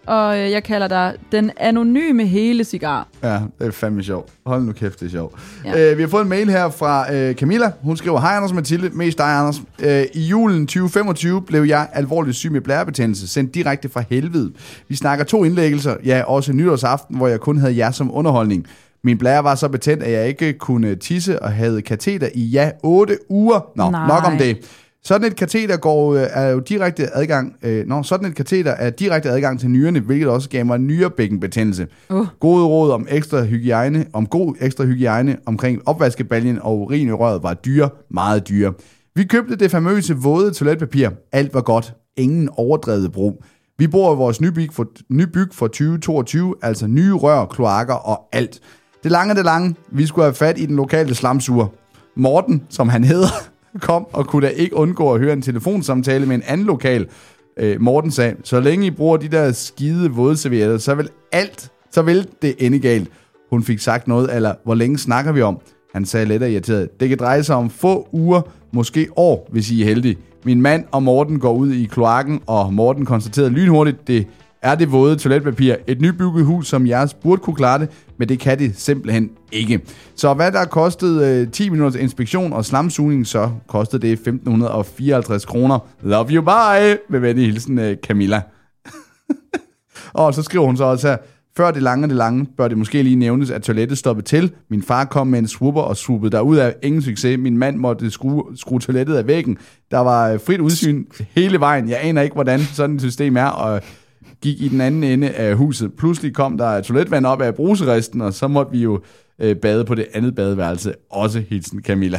Speaker 5: og jeg kalder dig den anonyme hele cigar.
Speaker 6: Ja, det er fandme sjovt. Hold nu kæft, det er sjovt. Ja. Vi har fået en mail her fra Camilla. Hun skriver, hej Anders Mathilde, mest dig Anders. I julen 2025 blev jeg alvorligt syg med blærebetændelse, sendt direkte fra helvede. Vi snakker 2 indlæggelser, ja også nytårsaften, hvor jeg kun havde jer som underholdning. Min blære var så betændt, at jeg ikke kunne tisse og havde kateter i 8 uger. Nok om det. Sådan et kateter er jo direkte adgang. Sådan et kateter er direkte adgang til nyrerne, hvilket også gav mig nyrebækkenbetændelse. Gode råd om god ekstra hygiejne omkring opvaskebaljen og urin i røret var dyre, meget dyre. Vi købte det famøse våde toiletpapir. Alt var godt. Ingen overdrevet brug. Vi bor i vores nybyg for 2022, altså nye rør, kloakker og alt. Det lange. Vi skulle have fat i den lokale slamsuger. Morten, som han hedder, kom og kunne da ikke undgå at høre en telefonsamtale med en anden lokal. Morten sagde, så længe I bruger de der skide vådservietter, så vil det ende galt. Hun fik sagt noget, eller hvor længe snakker vi om? Han sagde let og irriteret, det kan dreje sig om få uger, måske år, hvis I er heldige. Min mand og Morten går ud i kloakken, og Morten konstaterede lynhurtigt, det er det våde toiletpapir. Et nybygget hus som jeres burde kunne klare det, men det kan det simpelthen ikke. Så hvad der kostede 10 minutters inspektion og slamsugning, så kostede det 1.554 kroner. Love you, bye! Med venlig hilsen, Camilla. Og så skriver hun så også her, før det lange, bør det måske lige nævnes, at toilettet stoppede til. Min far kom med en swooper og swoopede derud af ingen succes. Min mand måtte skrue toilettet af væggen. Der var frit udsyn hele vejen. Jeg aner ikke, hvordan sådan et system er, og gik i den anden ende af huset. Pludselig kom der toiletvand op af bruseresten, og så måtte vi jo bade på det andet badeværelse. Også hilsen Camilla.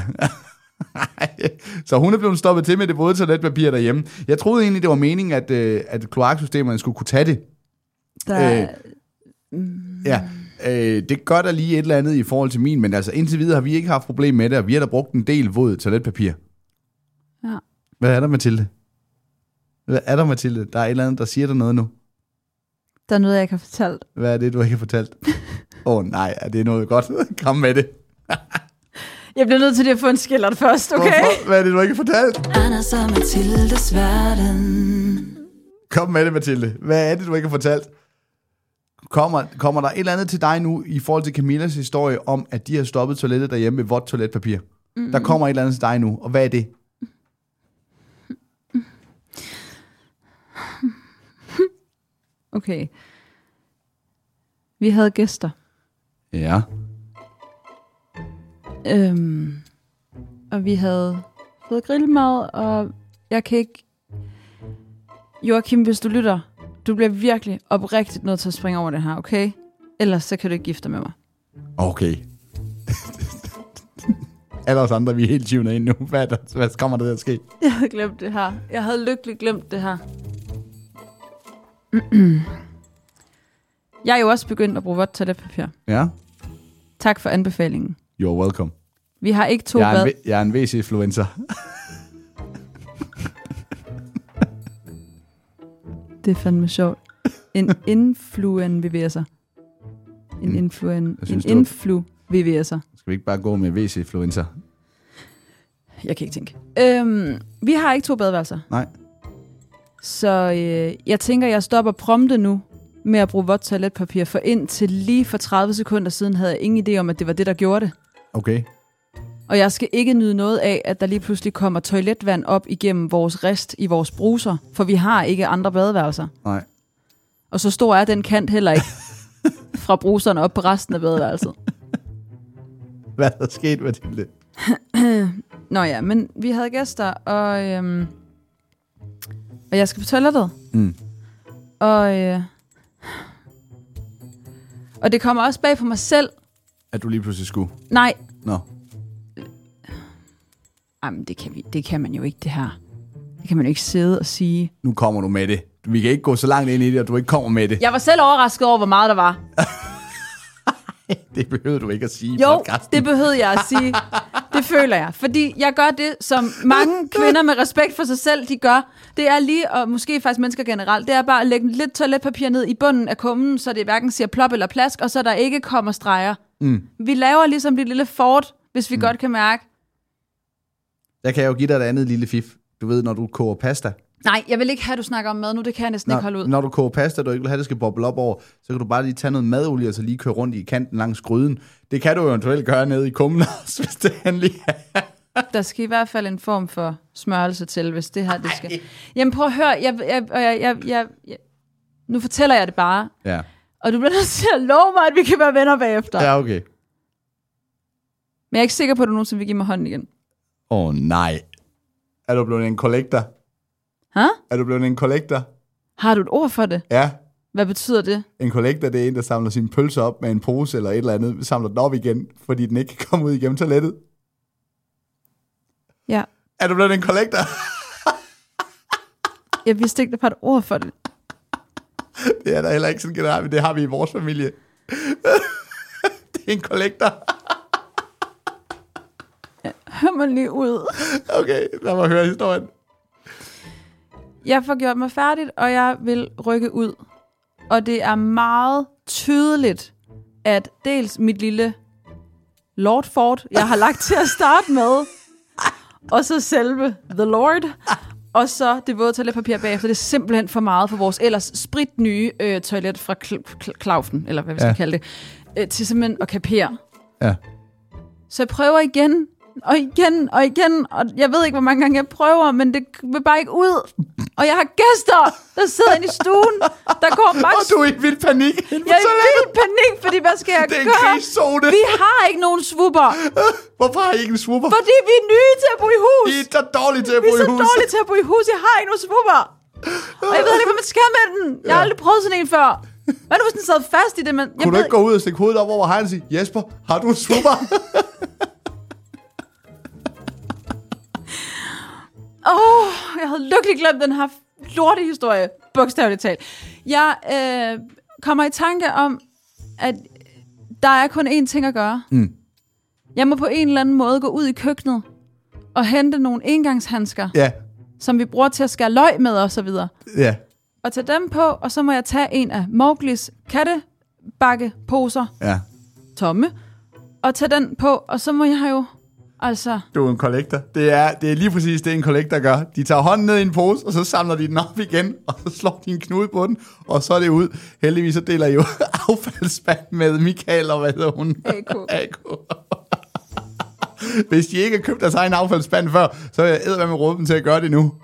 Speaker 6: Så hun er blevet stoppet til med det våde toiletpapir derhjemme. Jeg troede egentlig, det var meningen, at kloaksystemerne skulle kunne tage det. Det gør der lige et eller andet i forhold til min, men altså indtil videre har vi ikke haft problem med det, og vi har da brugt en del våd toiletpapir.
Speaker 5: Ja.
Speaker 6: Hvad er der, Mathilde? Der er et eller andet, der siger dig noget nu.
Speaker 5: Der er noget, jeg ikke har fortalt.
Speaker 6: Hvad er det, du ikke har fortalt? Nej, er det noget godt? Kom med det.
Speaker 5: Jeg bliver nødt til at få en skillert først, okay?
Speaker 6: Hvorfor? Hvad er det, du ikke har fortalt?
Speaker 4: Anders og Mathildes verden.
Speaker 6: Kom med det, Mathilde. Hvad er det, du ikke har fortalt? Kommer der et eller andet til dig nu, i forhold til Camillas historie, om, at de har stoppet toilettet derhjemme med vådt toiletpapir? Der kommer et eller andet til dig nu, og hvad er det?
Speaker 5: Okay. Vi havde gæster.
Speaker 6: Ja.
Speaker 5: Og vi havde fået grillmad, og jeg kan ikke... Joachim, hvis du lytter, du bliver virkelig oprigtigt nødt til at springe over det her, okay? Ellers så kan du ikke gifte dig med mig.
Speaker 6: Okay. Alle os andre, vi er helt tunet ind nu. Hvad kommer der til at ske?
Speaker 5: Jeg havde glemt det her. Jeg havde lykkeligt glemt det her. Jeg er jo også begyndt at bruge vådt toiletpapir.
Speaker 6: Ja.
Speaker 5: Tak for anbefalingen.
Speaker 6: You're welcome.
Speaker 5: Vi har ikke 2 bad.
Speaker 6: Jeg er en VC-influencer.
Speaker 5: Det er fandme sjovt. En influencer. En influencer.
Speaker 6: Skal vi ikke bare gå med VC-influencer?
Speaker 5: Jeg kan ikke tænke. Vi har ikke 2 badeværelser.
Speaker 6: Nej.
Speaker 5: Så jeg tænker, jeg stopper prompte nu med at bruge vådt toiletpapir, for indtil lige for 30 sekunder siden havde jeg ingen idé om, at det var det, der gjorde det.
Speaker 6: Okay.
Speaker 5: Og jeg skal ikke nyde noget af, at der lige pludselig kommer toiletvand op igennem vores rest i vores bruser, for vi har ikke andre badeværelser.
Speaker 6: Nej.
Speaker 5: Og så stor er den kant heller ikke fra bruserne op på resten af badeværelset.
Speaker 6: Hvad er der sket med det?
Speaker 5: Nå ja, men vi havde gæster, og jeg skal på toilettet. Og det kommer også bag på mig selv.
Speaker 6: At du lige pludselig skulle?
Speaker 5: Nej.
Speaker 6: Nå.
Speaker 5: Jamen, det kan man jo ikke, det her. Det kan man jo ikke sidde og sige.
Speaker 6: Nu kommer du med det. Vi kan ikke gå så langt ind i det, at du ikke kommer med det.
Speaker 5: Jeg var selv overrasket over, hvor meget der var.
Speaker 6: Det behøvede du ikke at sige.
Speaker 5: Jo,
Speaker 6: podcasten.
Speaker 5: det behøvede jeg at sige. Det føler jeg. Fordi jeg gør det, som mange kvinder med respekt for sig selv, de gør. Det er lige, og måske faktisk mennesker generelt, det er bare at lægge lidt toiletpapir ned i bunden af kummen, så det hverken siger plop eller plask, og så der ikke kommer streger. Vi laver ligesom det lille fort, hvis vi godt kan mærke.
Speaker 6: Jeg kan jo give dig et andet lille fif. Du ved, når du koger pasta,
Speaker 5: Nej, jeg vil ikke have, at du snakker om mad nu. Det kan jeg næsten ikke holde ud.
Speaker 6: Når du koger pasta, du ikke vil have, det skal boble op over, så kan du bare lige tage noget madolie, og så lige køre rundt i kanten langs gryden. Det kan du eventuelt gøre nede i kummen også, hvis det endelig er.
Speaker 5: Der skal i hvert fald en form for smørelse til, hvis det her, det skal... Jamen prøv at høre, jeg nu fortæller jeg det bare.
Speaker 6: Ja.
Speaker 5: Og du bliver nødt til at love mig, at vi kan være venner bagefter.
Speaker 6: Ja, okay.
Speaker 5: Men jeg er ikke sikker på, at du nogensinde vil give mig hånden igen.
Speaker 6: Nej. Er du blevet en kollektor?
Speaker 5: Hæ?
Speaker 6: Er du blevet en kollektor?
Speaker 5: Har du et ord for det?
Speaker 6: Ja.
Speaker 5: Hvad betyder det?
Speaker 6: En kollektor, det er en, der samler sin pølse op med en pose eller et eller andet, samler den op igen, fordi den ikke kan komme ud igennem toilettet.
Speaker 5: Ja.
Speaker 6: Er du blevet en kollektor?
Speaker 5: Jeg vidste ikke, der var et ord for det.
Speaker 6: Det er der heller ikke sådan generelt, men det har vi i vores familie. Det er en kollektor.
Speaker 5: Ja, hør mig lige ud.
Speaker 6: Okay, lad mig høre historien.
Speaker 5: Jeg får gjort mig færdigt, og jeg vil rykke ud. Og det er meget tydeligt, at dels mit lille Lord Ford, jeg har lagt til at starte med, og så selve The Lord, og så det våde toiletpapir bagefter. Det er simpelthen for meget for vores ellers spritnye toilet fra Klaufen, eller hvad vi skal kalde det, til simpelthen at kapere.
Speaker 6: Ja.
Speaker 5: Så jeg prøver igen, og igen, og igen, og jeg ved ikke, hvor mange gange jeg prøver, men det vil bare ikke ud. Og jeg har gæster, der sidder inde i stuen, der går max...
Speaker 6: Og du er i vild panik.
Speaker 5: Jeg er i vild panik, fordi hvad skal jeg gøre?
Speaker 6: Det er en krigszone.
Speaker 5: Vi har ikke nogen swooper.
Speaker 6: Hvorfor har I ikke en swooper?
Speaker 5: Fordi vi er nye til at bo i hus.
Speaker 6: I er så dårlige til at bo i hus.
Speaker 5: Vi er så dårlige til at bo i hus. Jeg har ikke nogen swooper. Og jeg ved ikke, hvad man skal med den. Jeg har aldrig prøvet sådan en før. Hvad nu, hvis den sad fast i det? Men
Speaker 6: kunne du ikke gå ud og stikke hovedet op over hegnet og sige, Jesper, har du en swooper?
Speaker 5: Jeg havde lykkeligt glemt den her lortehistorie, bogstaveligt talt. Jeg kommer i tanke om, at der er kun én ting at gøre. Jeg må på en eller anden måde gå ud i køkkenet og hente nogle engangshandsker, som vi bruger til at skære løg med og så videre.
Speaker 6: Ja.
Speaker 5: Og tage dem på, og så må jeg tage en af Mowglis kattebakkeposer, tomme, og tage den på, og så må jeg jo... Altså.
Speaker 6: Du er en kollektor. Det er lige præcis det, en kollektor gør. De tager hånden ned i en pose, og så samler de den op igen, og så slår de en knude på den, og så er det ud. Heldigvis så deler I jo affaldsspand med Michael, og hvad hedder hun? AK. Hvis de ikke har købt deres egen affaldsspand før, så er jeg eddermame råd dem til at gøre det nu.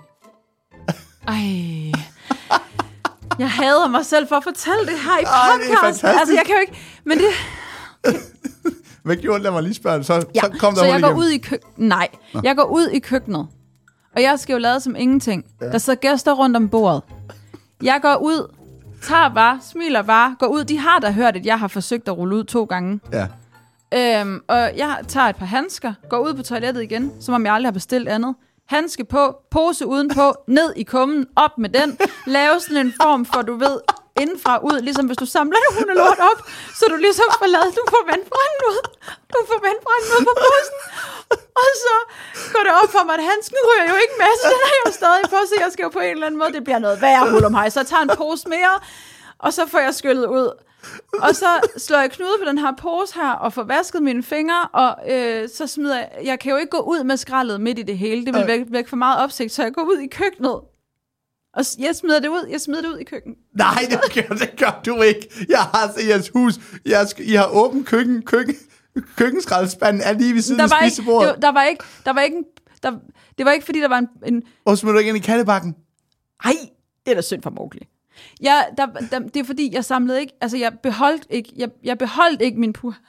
Speaker 5: Jeg hader mig selv for at fortælle det her i podcast. Altså, jeg kan jo ikke... Men det...
Speaker 6: Hvad gjorde? Lad mig lige spørge. Så kom der
Speaker 5: så jeg går ud i køkkenet. Jeg går ud i køkkenet. Og jeg skal jo lade som ingenting. Der sidder gæster rundt om bordet. Jeg går ud, tager bare, smiler bare, går ud. De har da hørt, at jeg har forsøgt at rulle ud 2 gange.
Speaker 6: Ja.
Speaker 5: Og jeg tager et par handsker, går ud på toilettet igen, som om jeg aldrig har bestilt andet. Handske på, pose udenpå, ned i kummen, op med den. Lave sådan en form for, du ved... indenfra ud, ligesom hvis du samler en hundelort op, så du ligesom får lavet, du får vandbranden ud. Du får vandbranden ud på posen. Og så går det op for mig, at handsken ryger jo ikke med, så den er jo stadig på, så jeg skal jo på en eller anden måde, det bliver noget værre hul om hej. Så jeg tager en pose mere, og så får jeg skyllet ud. Og så slår jeg knude på den her pose her, og får vasket mine fingre, og så smider jeg kan jo ikke gå ud med skraldet midt i det hele. Det vil vække for meget opsigt, så jeg går ud i køkkenet. Og jeg smider det ud i køkkenet. Nej,
Speaker 6: det gør du ikke. Jeg har set jeres hus. I har åbent køkkenskraldespanden er lige ved siden af spisebordet.
Speaker 5: Det var ikke, fordi der var en...
Speaker 6: Og smider du ikke ind i kattebakken?
Speaker 5: Nej, det er da synd for Mowgli. Det er fordi, jeg samlede ikke... Altså, jeg beholdt ikke min puha.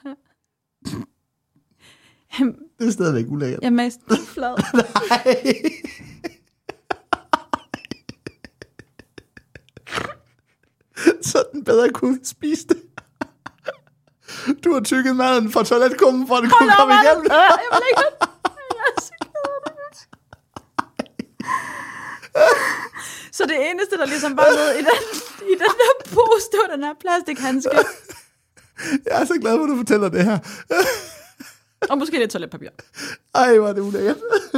Speaker 6: Det er stadigvæk ulækkert.
Speaker 5: Jeg mast flad.
Speaker 6: Nej. Så den bedre kunne spise det. Du har tykket maden fra toiletkummen, for at det kunne komme igennem.
Speaker 5: Jeg vil ikke... Jeg er så ked af det. Så det eneste, der ligesom var nede i den der pose, det var den her plastikhandske.
Speaker 6: Jeg er så glad for, at du fortæller det her.
Speaker 5: Og måske lidt toiletpapir.
Speaker 6: Ej, hvor er det ulækkert.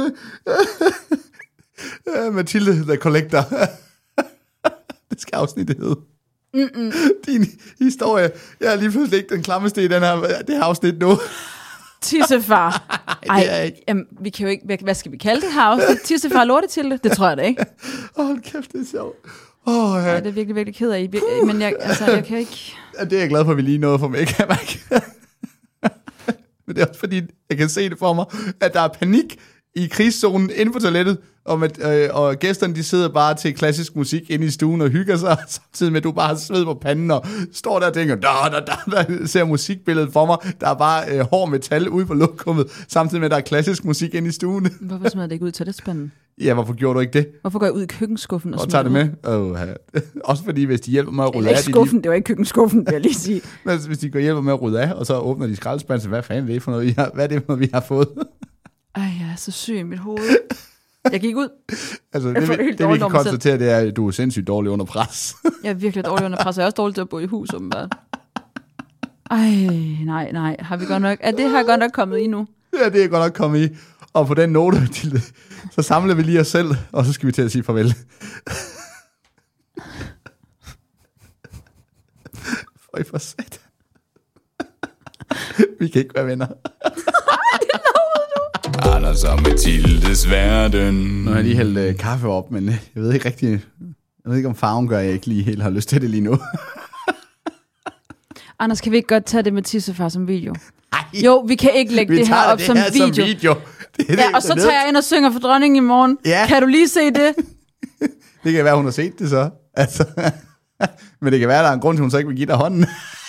Speaker 6: Mathilde, the collector. Det skal afsnittet hedde. Din historie. Jeg er lige pludselig ikke den klammeste i det her afsnit nu.
Speaker 5: Tissefar. Ej, jamen, vi kan jo ikke... Hvad skal vi kalde det her også? Tissefar og lortetilde? Det tror jeg da ikke.
Speaker 6: Hold kæft, det er sjovt.
Speaker 5: Ja, det er virkelig, virkelig ked af. Men jeg kan ikke...
Speaker 6: Ja, det er jeg glad for, at vi lige nåede for mig. Men det er også fordi, jeg kan se det for mig, at der er panik i krigszonen inde på toilettet, og gæsterne de sidder bare til klassisk musik inde i stuen og hygger sig, samtidig med at du bare har sved på panden og står der og tænker, der ser musikbilledet for mig, der er bare hård metal ude på lokummet, samtidig med at der er klassisk musik inde i stuen.
Speaker 5: Hvorfor smider det ikke ud til toiletspanden?
Speaker 6: Ja, hvorfor gjorde du ikke det?
Speaker 5: Hvorfor går jeg ud i køkkenskuffen
Speaker 6: og tager det med? Også fordi, hvis de hjælper med at rydde af...
Speaker 5: Skuffen, det var ikke køkkenskuffen, vil jeg lige sige.
Speaker 6: Men hvis de går hjælper med at rydde af, og så åbner de skraldespanden, så hvad fanden er det for noget, hvad er det for noget, vi har fået?
Speaker 5: Ej, jeg er så syg i mit hoved. Jeg gik ud.
Speaker 6: Altså, det vi kan konstatere, det er, at du er sindssygt dårlig under pres.
Speaker 5: Jeg er virkelig dårlig under pres, og jeg er også dårlig til at bo i hus, åbenbart. Ej, nej. Har vi godt nok... Er det her godt nok kommet i nu?
Speaker 6: Ja, det er godt nok kommet i. Og på den note, så samler vi lige os selv, og så skal vi til at sige farvel. For sat. Vi kan ikke være venner.
Speaker 3: Anders og Mathildes verden.
Speaker 6: Nu har jeg lige hældt kaffe op, men jeg ved ikke rigtig... Jeg ved ikke, om farven gør, jeg ikke lige helt har lyst til det lige nu.
Speaker 5: Anders, kan vi ikke godt tage det med Tissefar som video? Ej, jo, vi kan ikke lægge det her op som video. Det, og så tager jeg ind og synger for dronningen i morgen. Ja. Kan du lige se det?
Speaker 6: Det kan være, hun har set det så. Altså. Men det kan være, der er en grund til, hun så ikke vil give dig hånden.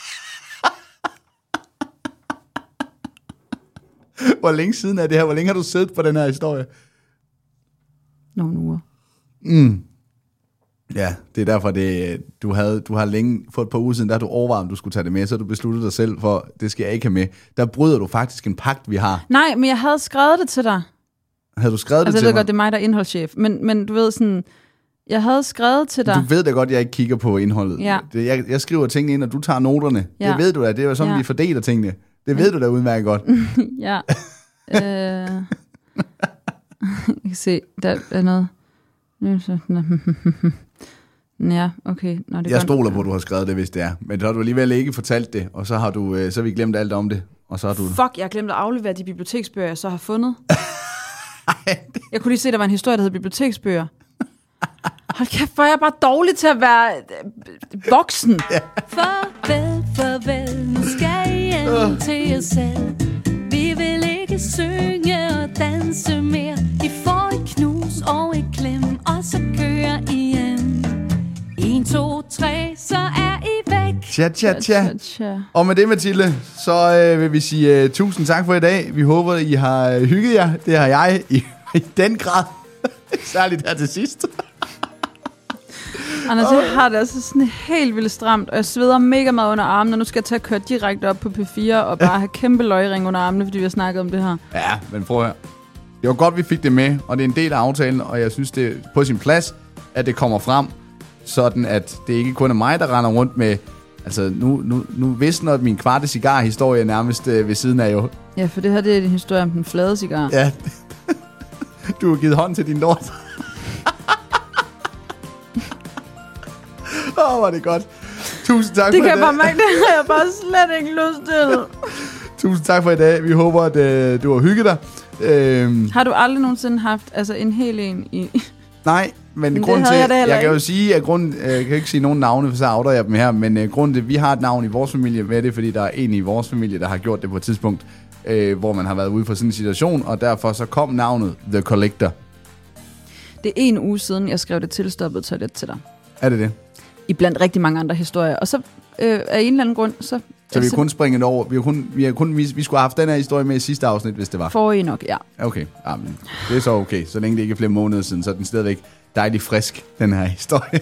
Speaker 6: Hvor længe siden er det her? Hvor længe har du siddet på den her historie?
Speaker 5: Nogle uger.
Speaker 6: Ja, det er derfor, du har længe, for et par uger siden, der du overvejet, om du skulle tage det med, så du besluttede dig selv for, det skal jeg ikke have med. Der bryder du faktisk en pagt, vi har.
Speaker 5: Nej, men jeg havde skrevet det til dig.
Speaker 6: Havde du skrevet det til
Speaker 5: mig?
Speaker 6: Jeg
Speaker 5: ved godt, det er mig, der er indholdschef. Men du ved sådan, jeg havde skrevet til dig.
Speaker 6: Du ved da godt, jeg ikke kigger på indholdet.
Speaker 5: Ja.
Speaker 6: Jeg skriver tingene ind, og du tager noterne. Ja. Det ved du da, det er jo sådan, vi fordeler tingene. Det ved du da udmærket godt.
Speaker 5: Ja. Jeg kan se, der er noget. Ja, okay. Nå, det
Speaker 6: jeg stoler på, at du har skrevet det, hvis det er. Men så har du alligevel ikke fortalt det, og så har vi glemt alt om det. Og så har du...
Speaker 5: Fuck, jeg har glemt at aflevere de biblioteksbøger, jeg så har fundet. Jeg kunne lige se, der var en historie, der hed biblioteksbøger. Hold kæft, hvor er jeg bare dårlig til at være voksen. Ja.
Speaker 4: Farvel, nu skal I hjem til jer selv. Vi vil ikke synge og danse mere. I får et knus og et klem, og så kører I hjem. 1, 2, 3, så er I væk.
Speaker 6: Tja. Og med det, Mathilde, så vil vi sige tusind tak for i dag. Vi håber, I har hygget jer. Det har jeg i den grad. Særligt her til sidst.
Speaker 5: Anders, jeg har det altså sådan helt vildt stramt, og jeg sveder mega meget under armen, og nu skal jeg tage køre direkte op på P4 og bare have kæmpe løgring under armene, fordi vi har snakket om det her.
Speaker 6: Ja, men prøv at høre. Det var godt, vi fik det med, og det er en del af aftalen, og jeg synes, det er på sin plads, at det kommer frem, sådan at det ikke kun er mig, der render rundt med... Altså, nu visner min kvarte cigar-historie nærmest ved siden af jo.
Speaker 5: Ja, for det her, det er en historie om den flade cigar.
Speaker 6: Ja. Du har givet hånd til din lort. Var det godt. Tusind tak for i dag.
Speaker 5: Det kan jeg bare mærke, det har jeg bare slet ikke lyst til.
Speaker 6: Tusind tak for i dag. Vi håber, at du har hygget dig.
Speaker 5: Har du aldrig nogensinde haft en hel en i...
Speaker 6: Nej, men grunden til... Jeg kan jo sige, at jeg kan ikke sige nogen navne, for så outer jeg dem her, men grunden til, at vi har et navn i vores familie med det, fordi der er en i vores familie, der har gjort det på et tidspunkt, hvor man har været ude for sådan en situation, og derfor så kom navnet The Collector.
Speaker 5: Det er 1 uge siden, jeg skrev det tilstoppet toilet til dig.
Speaker 6: Er det det?
Speaker 5: I blandt rigtig mange andre historier. Og så af en eller anden grund, så
Speaker 6: vi kunne springe det over. Vi skulle have haft den her historie med i sidste afsnit, hvis det var.
Speaker 5: Forrige nok, ja.
Speaker 6: Okay, men det er så okay. Så længe det ikke er flere måneder siden, så er den stadigvæk dejligt frisk, den her historie.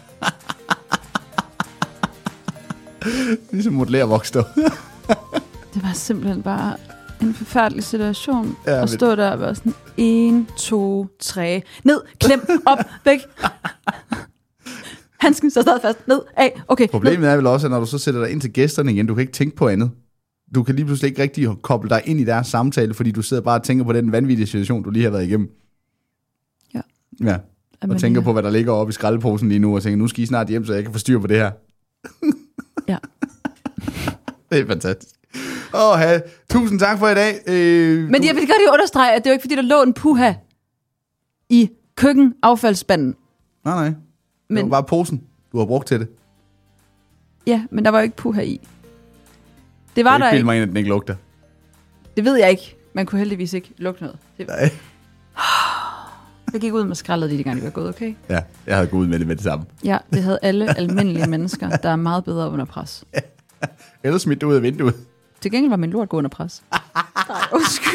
Speaker 6: Ligesom modellerer vokster.
Speaker 5: Det var simpelthen bare en forfærdelig situation. Ja, at stå der og være sådan, 1, 2, 3, ned, klem, op, væk. Handsken står stadig fast. Ned, af, okay.
Speaker 6: Problemet er vel også, at når du så sætter dig ind til gæsterne igen, du kan ikke tænke på andet. Du kan lige pludselig ikke rigtig koble dig ind i deres samtale, fordi du sidder bare og tænker på den vanvittige situation, du lige har været igennem. Ja. Og tænker på, hvad der ligger oppe i skraldeposen lige nu, og tænker, nu skal I snart hjem, så jeg kan få styr på det her.
Speaker 5: Ja.
Speaker 6: Det er fantastisk. Tusind tak for i dag.
Speaker 5: Men jeg vil godt lige understrege, at det var ikke fordi, der lå en puha i køkkenaffaldsspanden.
Speaker 6: Nej. Det var bare posen, du har brugt til det.
Speaker 5: Ja, men der var jo ikke puha i. Det var der ikke.
Speaker 6: Bilde mig ind, at den ikke lugter.
Speaker 5: Det ved jeg ikke. Man kunne heldigvis ikke lugte noget.
Speaker 6: Nej.
Speaker 5: Jeg gik ud med skraldet lige de gange, det var gået, okay?
Speaker 6: Ja, jeg havde gået ud med det samme.
Speaker 5: Ja, det havde alle almindelige mennesker, der er meget bedre under pres.
Speaker 6: Ellers smidt det ud af vinduet.
Speaker 5: Til gengæld var min lort gå under pres. Nej, undskyld.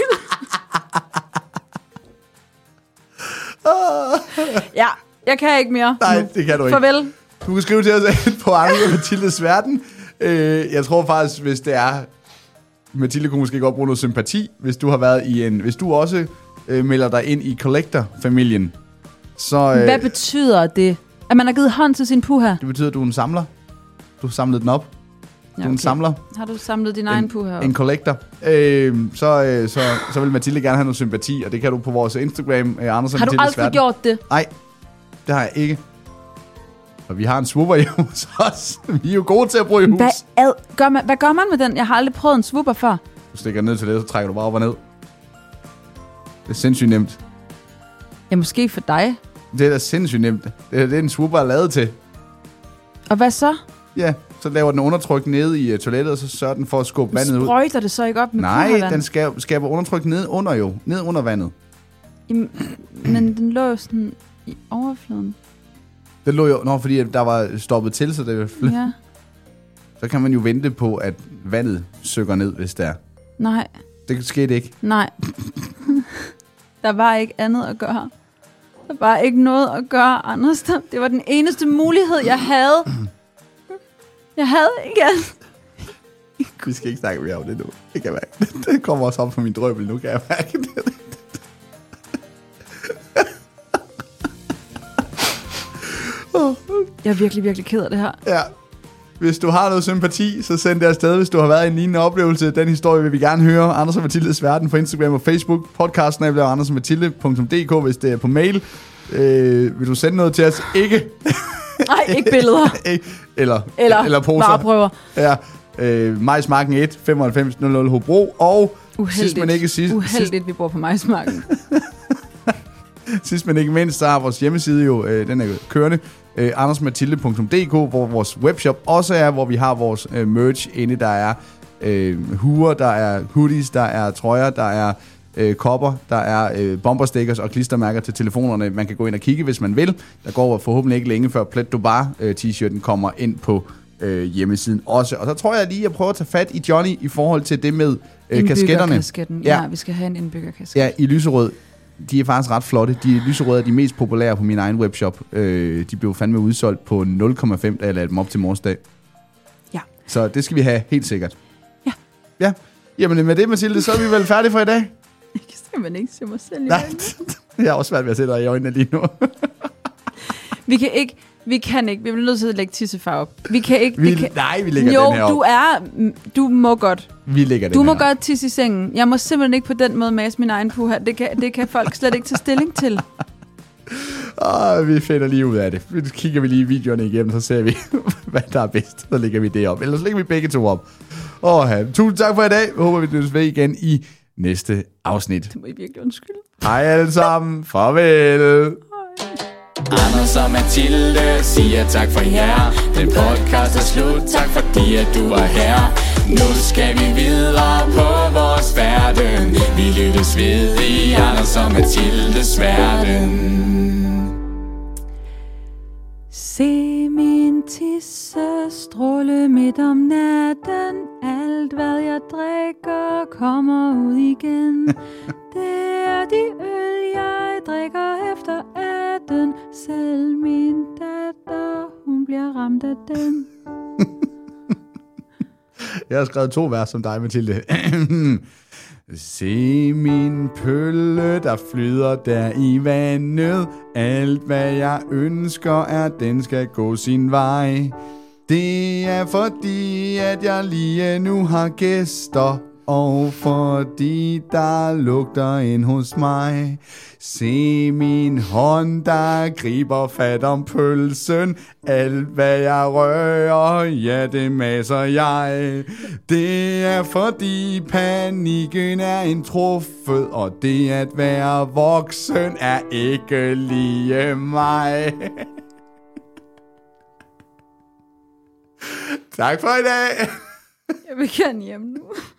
Speaker 5: Ja, jeg kan ikke mere.
Speaker 6: Nej, det kan du ikke.
Speaker 5: Farvel.
Speaker 6: Du kan skrive til os på Anders og Mathildes Verden. Jeg tror faktisk, hvis det er... Mathilde kunne måske godt bruge noget sympati, hvis du har været i en... Hvis du også melder dig ind i Collector-familien, så...
Speaker 5: Hvad betyder det? At man har givet hånd til sin puha?
Speaker 6: Det betyder, at du er en samler. Du har samlet den op. Du er en samler.
Speaker 5: Har du samlet din egen puha op?
Speaker 6: En collector. Så vil Mathilde gerne have noget sympati, og det kan du på vores Instagram, Anders og
Speaker 5: Har du
Speaker 6: Mathildes
Speaker 5: aldrig
Speaker 6: Verden.
Speaker 5: gjort det?
Speaker 6: Nej, det har jeg ikke. Og vi har en swooper i hos os. Vi er jo gode til at bruge i hus.
Speaker 5: Hvad gør man med den? Jeg har aldrig prøvet en swooper før.
Speaker 6: Du stikker ned til det, så trækker du bare op og ned. Det er sindssygt nemt.
Speaker 5: Ja, måske for dig.
Speaker 6: Det er da sindssygt nemt. Det er en swooper er lavet til.
Speaker 5: Og hvad så?
Speaker 6: Ja, så laver den undertryk nede i toilettet, og så sørger den for at skubbe vandet ud.
Speaker 5: Sprøjter det så ikke op med puhavand?
Speaker 6: Nej, den skaber undertryk ned under jo. Ned under vandet.
Speaker 5: Men den lå jo sådan i overfladen.
Speaker 6: Den lå jo, fordi der var stoppet til, så det
Speaker 5: ja.
Speaker 6: Så kan man jo vente på, at vandet søkker ned, hvis det er.
Speaker 5: Nej.
Speaker 6: Det skete ikke.
Speaker 5: Nej. Der var ikke andet at gøre. Der var ikke noget at gøre, Anders. Det var den eneste mulighed, jeg havde. Jeg havde ikke andet.
Speaker 6: Vi skal ikke snakke mere om det nu. Det kan jeg mærke. Det kommer også op på min drøbel nu, kan jeg mærke det.
Speaker 5: Jeg er virkelig, virkelig ked af det her.
Speaker 6: Ja. Hvis du har noget sympati, så send det afsted, hvis du har været i en lignende oplevelse. Den historie vil vi gerne høre. Anders og Mathildes Verden på Instagram og Facebook. Podcasten er andersogmathilde.dk, hvis det er på mail. Vil du sende noget til os? Ikke.
Speaker 5: Nej, ikke billeder.
Speaker 6: eller poser.
Speaker 5: Vareprøver.
Speaker 6: Ja. Majsmarken 1, 9500 Hobro. Og sidst men ikke sidst.
Speaker 5: Uheldigt, vi bor på Majsmarken.
Speaker 6: Sidst men ikke mindst, så har vores hjemmeside jo, den er kørende, andersmathilde.dk, hvor vores webshop også er, hvor vi har vores merch inde. Der er huer, der er hoodies, der er trøjer, der er kopper, der er bomberstickers og klistermærker til telefonerne. Man kan gå ind og kigge, hvis man vil. Der går forhåbentlig ikke længe, før Plet Du Bar t-shirten kommer ind på hjemmesiden også. Og så tror jeg lige, at jeg prøver at tage fat i Johnny i forhold til det med kasketterne.
Speaker 5: Ja, vi skal have en indbyggerkasket.
Speaker 6: Ja, i lyserød. De er faktisk ret flotte. De lyserøde er de mest populære på min egen webshop. De blev fandme udsolgt på 0,5, da jeg lagde dem op til morsdag.
Speaker 5: Ja.
Speaker 6: Så det skal vi have helt sikkert.
Speaker 5: Ja.
Speaker 6: Ja. Jamen med det, Mathilde, så er vi vel færdige for i dag?
Speaker 5: Jeg kan simpelthen ikke se mig selv i
Speaker 6: Nej, jeg har også svært ved at se dig i øjnene lige nu.
Speaker 5: Vi kan ikke. Vi bliver nødt til at lægge tissefar op. Vi kan ikke.
Speaker 6: Nej, vi lægger den her op.
Speaker 5: Du må godt.
Speaker 6: Vi lægger den
Speaker 5: Du må
Speaker 6: her.
Speaker 5: godt tisse i sengen. Jeg må simpelthen ikke på den måde mase min egen puha. Det kan folk slet ikke tage stilling til.
Speaker 6: Vi finder lige ud af det. Så kigger vi lige videoerne igennem, så ser vi, hvad der er bedst. Så lægger vi det op. Ellers lægger vi begge to op. Tusind tak for i dag. Jeg håber, vi lyttes ved igen i næste afsnit.
Speaker 5: Det må I virkelig undskylde.
Speaker 6: Hej alle sammen. Farvel.
Speaker 10: Anders og Mathilde siger tak for jer. Den podcast er slut. Tak fordi at du var her. Nu skal vi videre på vores verden. Vi lyttes ved i Anders og Mathildes Verden.
Speaker 4: Se min tisse stråle midt om natten. Alt hvad jeg drikker kommer ud igen. Det er de øl jeg drikker efter 18. Selv min datter, hun bliver ramt af den.
Speaker 6: Jeg har skrevet 2 vers som dig, Mathilde. Se min pølle, der flyder der i vandet. Alt hvad jeg ønsker er, den skal gå sin vej. Det er fordi, at jeg lige nu har gæster. og fordi der lugter ind hos mig. Se min hånd, der griber fat om pølsen. Alt hvad jeg rører, ja det masser jeg. Det er fordi panikken er indtruffet, og det at være voksen er ikke lige mig. Tak for i dag.
Speaker 5: Jeg vil gerne hjem nu.